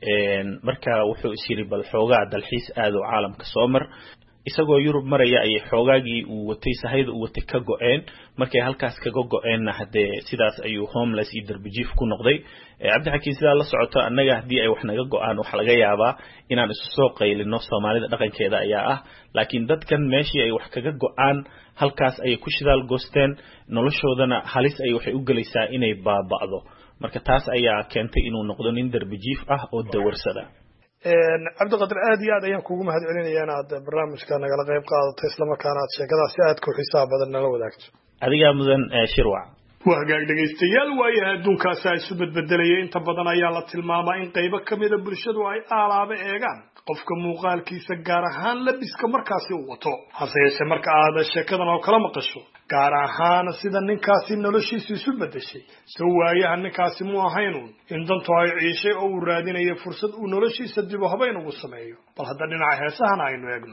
marka wuxuu isiri bal xoogaa dalxiis aad oo caalamka soo mar isagoo Yurub maraya ay xoogaagii uu watay sahayda uu watay ka go'een markay halkaas kaga go'eenna hadee sidaas ayuu homeless iyo darbijiif ku noqday Cabdi Xakiin sida la socoto annaga hadii ay wax naga go'aan wax laga yaabaa inaan isu soo qaylino Soomaalida dhaqankeeda ayaa ah laakiin dadkan meeshii ay wax kaga go'aan halkaas ay ku shidaal goosteen noloshoodana halis ay waxay u galaysaa inay baaba'do marka taas ayaa keentay inuu noqdo nin darbijiif ah oo dawarsada
Cabdiqaadir aad iyo aad ayaan kuugu mahadcelinayaa inaad barnaamijka nagala qayb qaadato isla markaana aad sheekadaas aad ku xisaab badan nala wadaagto
adiga mudan shirwac
wahagaag dhageystayaal waayaha adduunkaasi ay isu bedbedelayay inta badan ayaa la tilmaamaa in qaybo kamida bulshadu ay aalaaba eegaan qofka muuqaalkiisa gaar ahaan labiska markaasi uu wato hase yeeshee marka aad sheekadan oo kala maqasho gaar ahaan sida ninkaasi noloshiisu isu bedeshay soo waayaha ninkaasi mu ahaynuun in dantu ay ciishay oo uu raadinayo fursad uu noloshiisa dib u habayn ugu sameeyo bal hadda dhinaca heesahana aynu eegno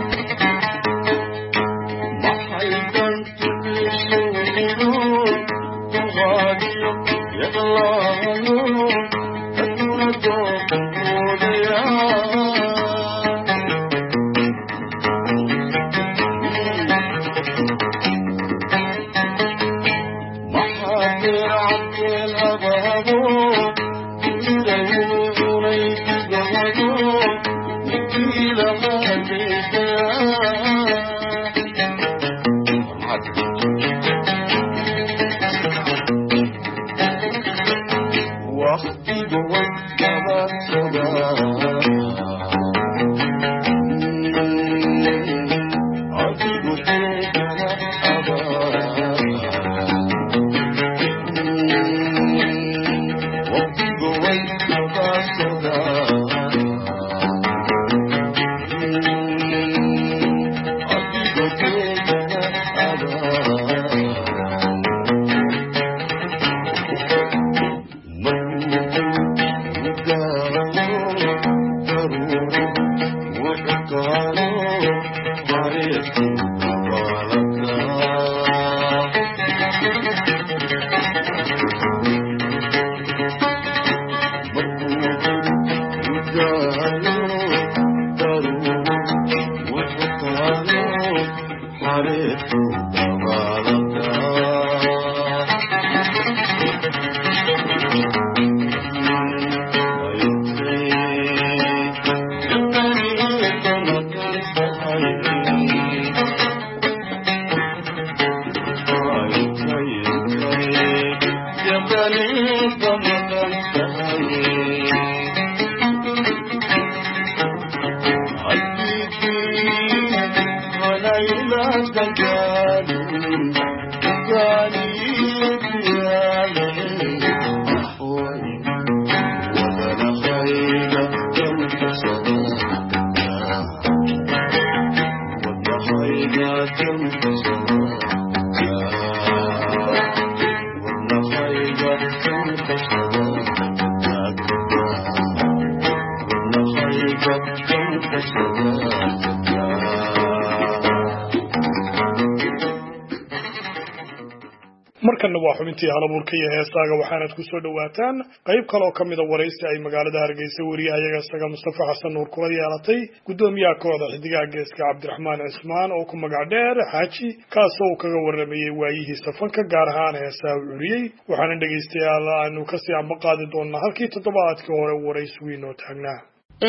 markana waa xubintii halabuurka iyo heesaaga waxaanad ku soo dhawaataan qayb kale oo kamid ah waraysi ay magaalada Hargeysa wariyahayaga isaga Mustafa Xasan Nuur kula yeelatay gudoomiyaha kooxda xidigaha geeska Cabdiraxmaan Cismaan oo ku magac dheer Xaaji kaasoo kaga waramayay waayihiisa fanka gaar ahaan heesaha uu uriyay waxaan dhageystayaal aanu ka sii amba qaadi doonaa halkii toddobaadkii hore waraysi weyn oo taagnaa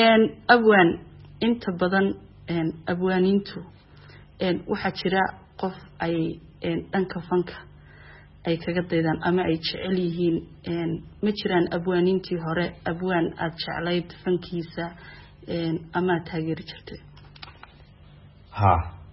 abwaan inta badan abwaanintu waxa jira qof ay dhanka fanka ay kaga daydaan ama ay jecel yihiin ma jiraan abwaanintii hore abwaan aad jeclayd fankiisa ama taageeri jirtay
ha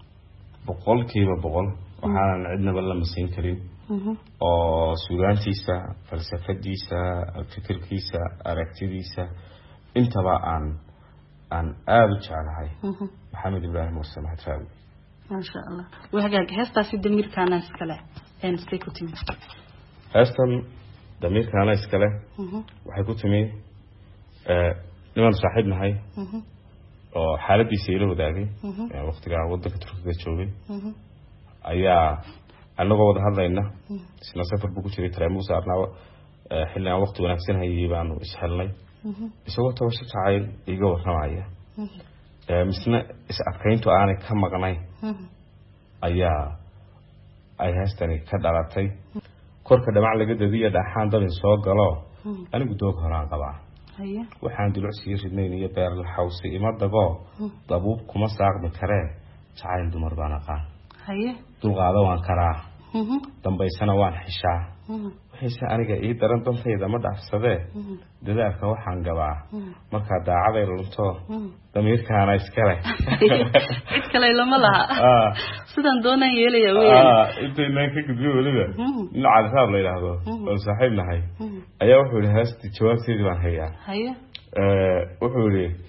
100% waxaan cidnaba la masin karin oo suugaantiisa falsafadiisa fikirkiisa aragtidiisa intaba aan aad u jeclahay maxamed ibraahim muuse maxamed
ma sha Allah waxaad heestaasi damirkaana iskale staykutin
heestan damirkaana iskale waxay ku timi niman saaxiib nahay oo xaaladiisa ila wadaagay waqtiga wadanka Turkiga joogay ayaa anagoo wada hadlayna isna safar buu ku jiray Taramuus arnaa xilli aan waqti wanaagsan hayay baanu ishelnay isagoo tawasho jacayl iga warramaya misna is adkayntu aanay ka maqnay ayaa ay heestani ka dhalatay korka dhamac laga dadiyo dhaxaan dabin soo galo anigu doog horaan qabaa waxaan dilucsiyo ridnayn iyo beer la xawsi ima dago dabuub kuma saaqmi karee jacayl dumar baan aqaan dulqaado waan karaa dambaysana waan xishaa waxayse aniga ii daran dantayda ma dhaafsadee dadaalka waxaan gabaa markaa daacaday lunto damiirkaana iskale
cid kale lama laha sidaan doonaan yeelaya weeyaan
intaynaan ka gudbin weliba dhinaca alfaab la yidhaahdo oo saaxiib nahay ayaa wuxuu yidhi heestii jawaabteedii baan hayaa wuxuu yidhi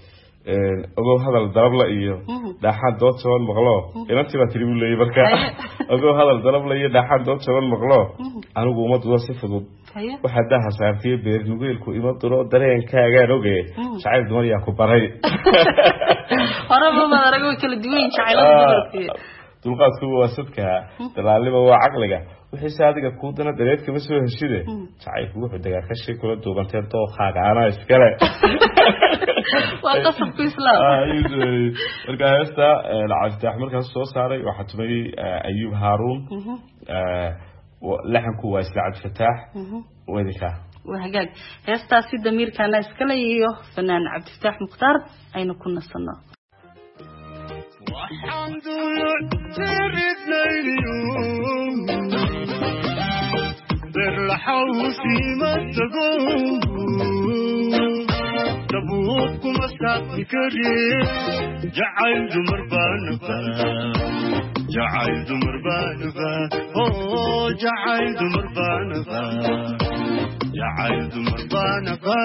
ogow hadal darabla iyo dhaaxaan dood jaban maqlo inantii baa tiri buu leeyahay marka ogow hadal darabla iyo dhaaxaan dood jaban maqlo anigu uma dudo si fudud waxa daha saartay beer nugeelku ima duro dareenkaagaan oge jacayl dumar yaa ku baray
horaba ma arago kala duwan jacaylada
dulqaadku waa sadka dalaaliba waa caqliga wixii saadiga ku dana dareed kama soo heshide jacaylku wuxuu dagaa ka shay kula duubantay dooqaaga ana iskale
waa qasabku islaam
marka heesta lacagta markaas soo saaray waxa tumay Ayub Haarun laxanku waa isla Cabdi Fataax wadika
وهجاج هستا سيد دمير كان إسكاليه فنان عبد الفتاح مختار أين كنا صنع
الحمد لله تردنا اليوم بالحوسي ما تقوم تبوكم أستاذ كريم جعل دمر بانفا جعل دمر بانفا أوه جعل دمر بانفا جعل دمر بانفا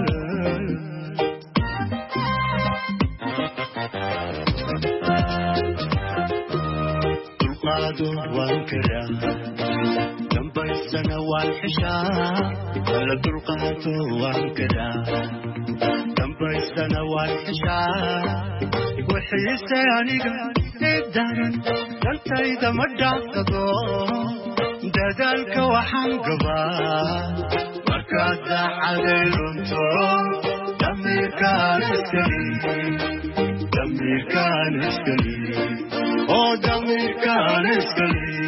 تلقادوا وانكرا جنب السنة والحشاء ولا تلقادوا وانكرا جنب السنة والحشاء وحيستاني الدارن قلت إذا مدعتكو دادالك وحنقبا مركز علي الانتو دمي كان اسكلي دمي كان اسكلي او دمي كان اسكلي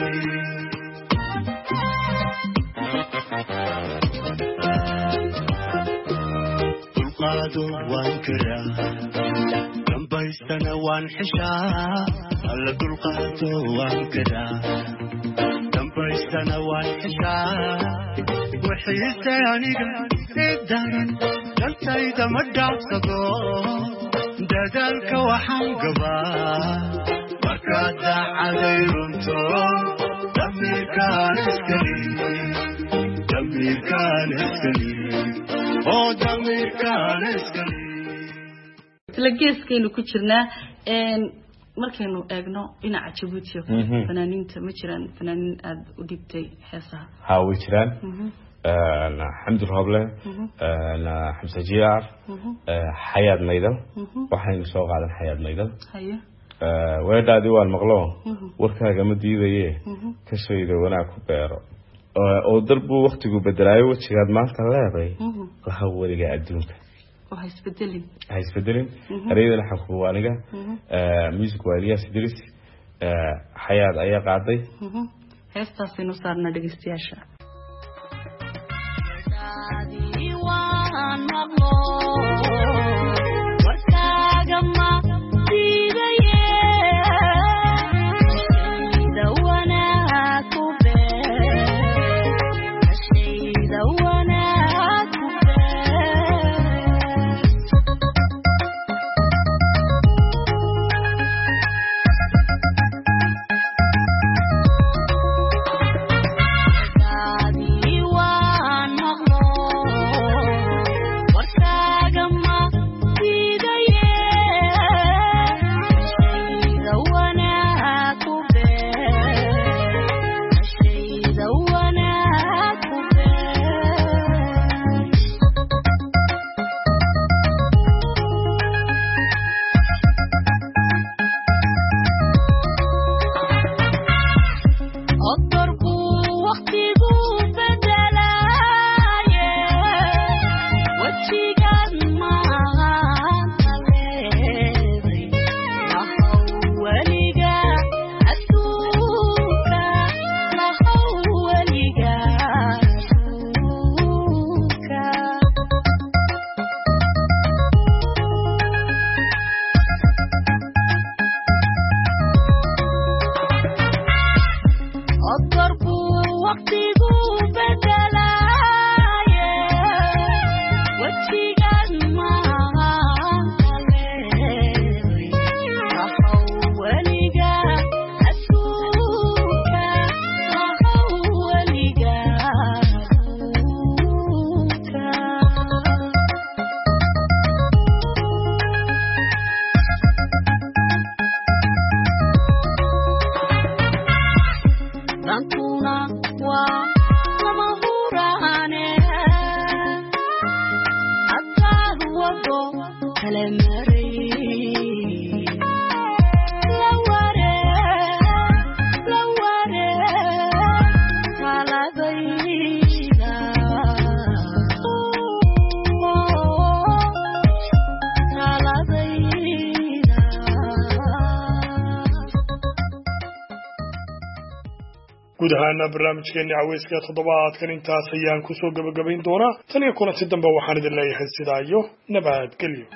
تلقادو وانكرا جنبي السنة وانحشا هلا تلقادو وانكرا جنبي السنة وانحشا وحيستاني الدارن قلت إذا مدعتكو دادالك وحنقبا مركز علي الانتو دمي كان اسكلي دمي كان اسكلي او دمي كان اسكلي
تلقيسكينو كجرنا markaynu eegno dhinaca Djibouti fanaaniinta ma jiraan fanaanin aad u dhibtay heesaha
ha way jiraan Hamdu Roble Hamza Jiar Hayad Maydal waxaynu soo qaadan Hayad Maydal haye weedhaadi waan maqlo warkaaga ma diidaye ka sheeydo wanaag ku beero oo darbu waqtigu bedelaayo wajigaad maanta leeday waxa wariga adduunka هايسبدلين أريد أن أحكي وانيجا ميوزك واليا سدرس حياة أي قاعدة
هسه صارنا دقيستياشا
guud ahaana barnaamijkeena caweyska toddobaadkan intaas ayaan kusoo gabagabayn doonaa tan iyo kulanti dambe waxaan idin leeyahay sidaa iyo nabadgelyo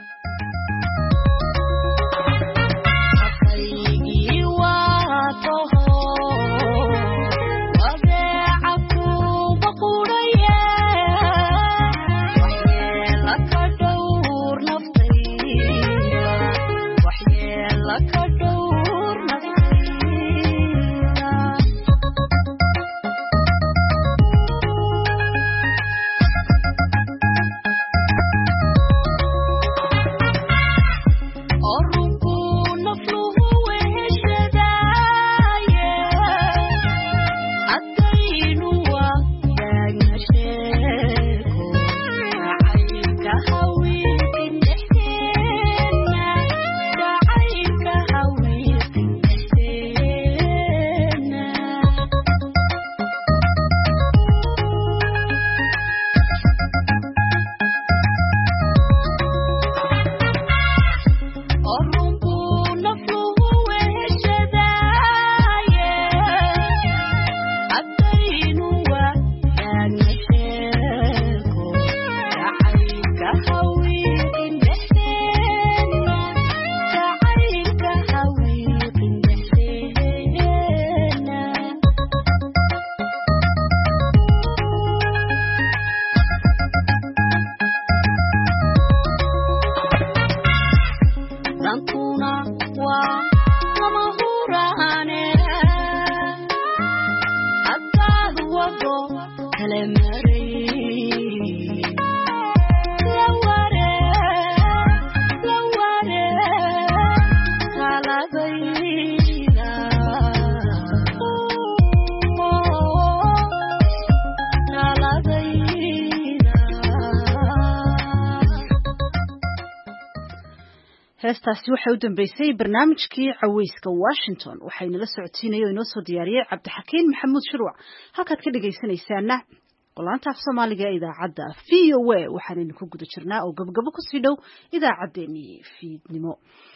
heestaasi waxay u dambeysay barnaamijkii caweyska Washington waxayna la socodsiinayay oo inoo soo diyaariyay Cabdixakiin Maxamuud Shirwac halkaad ka dhageysanaysaana qolaanta af Soomaaliga ee idaacadda VOA waxaan ku guda jirnaa oo gabagabo ku sii dhow idaacadeennii fiidnimo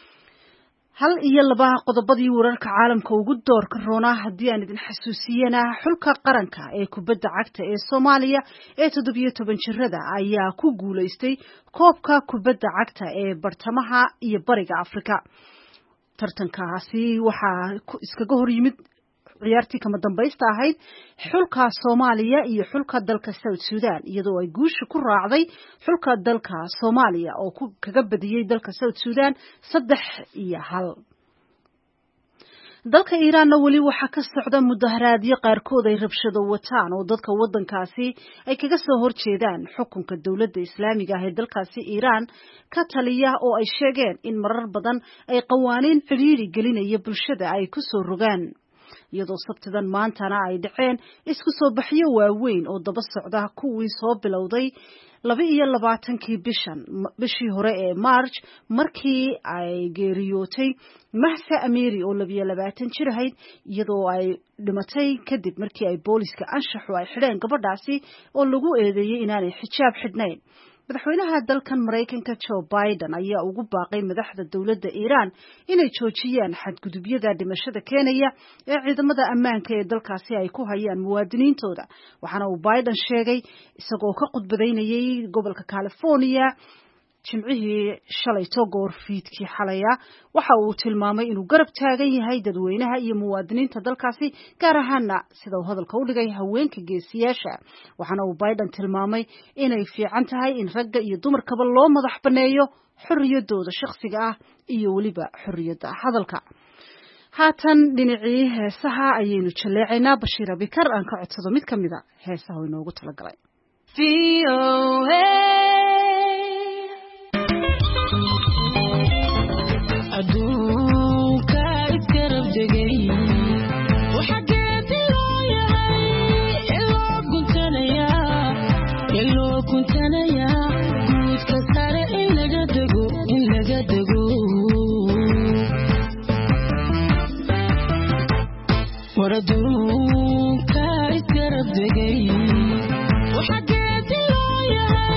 hal iyo laba qodobadii wararka caalamka ugu doorka roona haddii aan idin xasuusiyana xulka qaranka ee kubadda cagta ee Soomaaliya ee 17 jirada ayaa ku guuleystay koobka kubadda cagta ee bartamaha iyo bariga Afrika tartankaasi waxaa iskaga hor yimid ciyaartii kama dambaysta ahayd xulka Soomaaliya iyo xulka dalka South Sudan iyadoo ay guusha ku raacday xulka dalka Soomaaliya oo kaga badiyay dalka South Sudan 3-1 dalka Iiraanna wali waxa ka socda mudaharaadyo qaarkood ay rabshado wataan oo dadka wadankaasi ay kaga soo horjeedaan xukunka dawladda Islaamiga ah ee dalkaasi Iiraan ka taliya oo ay sheegeen in marar badan ay qawaaniin xiriiri gelinaya bulshada ay ku soo rogaan iyadoo sabtidan maantana ay dhaceen isku soo baxyo waaweyn oo daba socda kuwii soo bilowday 22 bishii hore ee March markii ay geeriyootay Mahsa Amiri oo 22 jir ahayd iyadoo ay dhimatay kadib markii ay booliska anshaxu ay xidheen gabadhaasi oo lagu eedeeyay inaanay xijaab xidhnayn madaxweynaha dalkan Mareykanka Joe Biden ayaa ugu baaqay madaxda dawladda Iiraan inay joojiyaan xadgudubyada dhimashada keenaya ee ciidamada ammaanka ee dalkaasi ay ku hayaan muwaadiniintooda waxaana uu Biden sheegay isagoo ka khudbadeynayay gobolka California jimcihii shalay goor fiidkii xalaya waxa uu tilmaamay inuu garab taagan yahay dadweynaha iyo muwaadiniinta dalkaasi gaar ahaana sida uu hadalka u dhigay haweenka geesiyaasha waxaana uu Biden tilmaamay inay fiican tahay in ragga iyo dumarkaba loo madax baneeyo xorriyadooda shakhsiga ah iyo waliba xorriyadda hadalka haatan dhinacii heesaha ayaynu jaleecaynaa Bashiir Abikar aan ka codsado mid kamida heesaha oo inoogu talagalay
adduunka iskarab degay waxa geedi loo yahay iloo kuntanayaa guudka sare in laga dego war adduunka iskarab degay waxa geedi loo yahay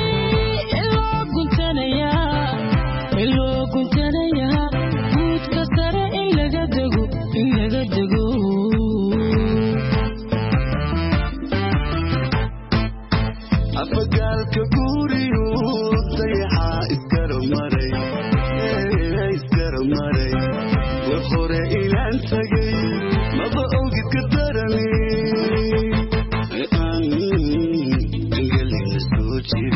isgaramaray isgaramaray وخوري إلى أنتقي ما بأوقف كدرني انقلي نسوتي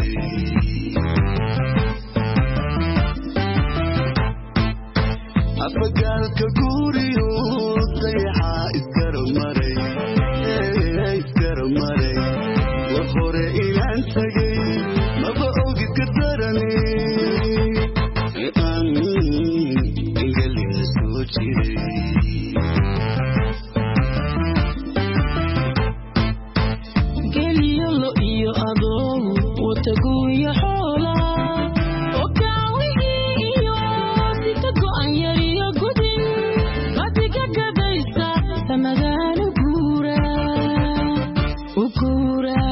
أبقالك قوري وضيحة اسكرمري اسكرمري وخوري إلى أنتقي ما بأوقف كدرني انقلي نسوتي
قالي يلا إيو أضو وتقوي يا حولا وكاوي إيو تتقو أن يري قدن قدك قديسة سمدان وكورا وكورا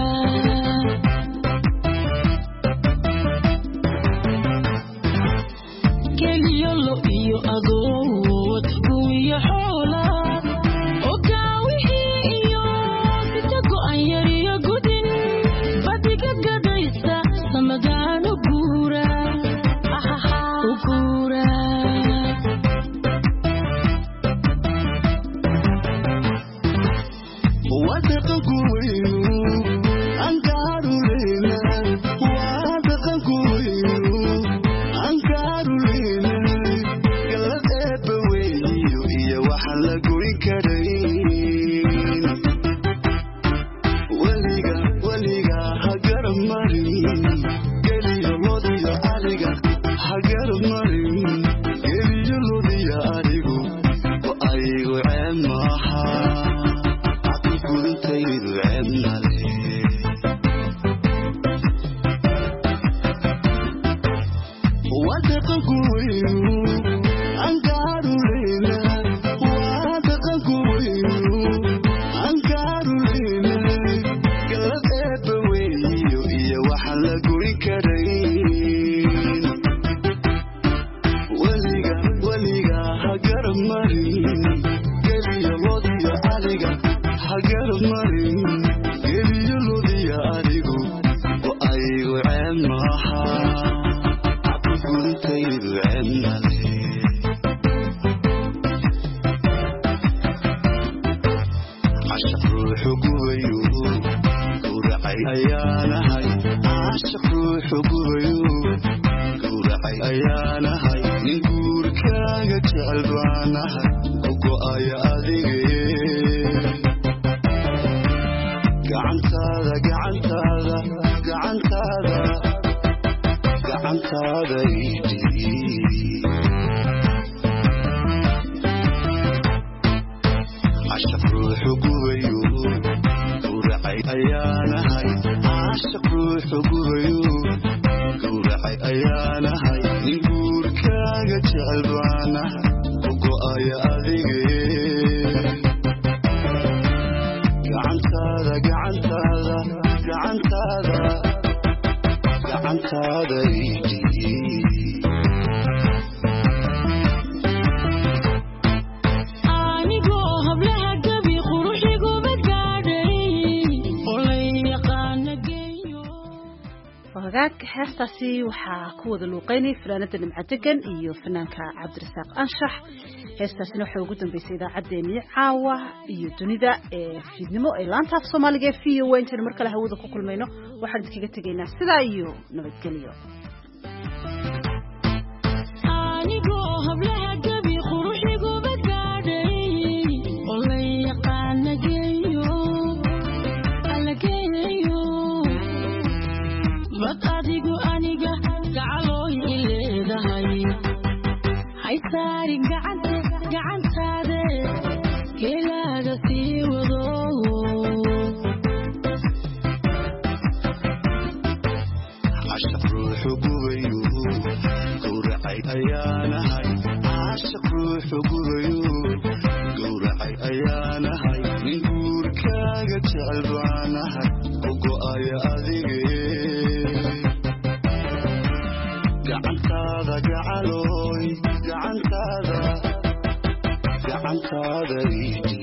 قالي يلا إيو أضو وتقوي يا حولا وكاوي إيو تتقو أن يري قدن قدك قديسة سمدان وكورا وكورا
واتقنكوينو أنكارو لينا واتقنكوينو أنكارو لينا قلت إبوينيو إيا وحلقوي كرين وليقا هقر مرين قلي يلودي يا عليقا هقر مرين قلي يلودي يا عليقو وأيقو عماها كنتيد عنا واتقنكوينو أنكارو لينا واتقنكوينو أنكارو لينا قلت إبوينيو إيا وحلقوي كرين وليقا هقر مرين قلي يلودي يا عليقا هقر مرين قلي يلودي يا عليقو وأيقو عماها كنتيد عنا عشق روح قويو قورعي أيانا هاي عشق روح قويو قورعي أيانا هاي نقول كاغا جعلبانا هاي وقو آيا أذيغي قعنتاذا قعنتاذا قعنتاذا قعنتاذا يدي عشق روح قويو قورعي أيانا هاي عشق روح قويو قورعي أيانا هاي نقول كاغا جعلبانا وقو آيا أذيغي قعنتاذا قعنتاذا قعنتاذا قعنتاذا يدي
hagaag heestaasi waxaa ku wada luuqeynay fanaanada nimca degan iyo fanaanka cabdirasaaq anshax heestaasina waxay ugu dambeysay idaacaddeenii caawa iyo dunida ee fiidnimo ee laanta af soomaaliga ee v o a intaan mar kale hawada ku kulmayno waxaan idinkaga tegaynaa sidaa iyo nabadgelyo
adigu aniga gacalooy ileedahay haysaarin gacantaade geelaaga sii wado
عشق روح قويو قورعي أيانا هاي عشق روح قويو قورعي أيانا هاي نقول كاغا جعلبانا هاي وقو آيا أذيغي قعنتاذا قعلوي قعنتاذا يدي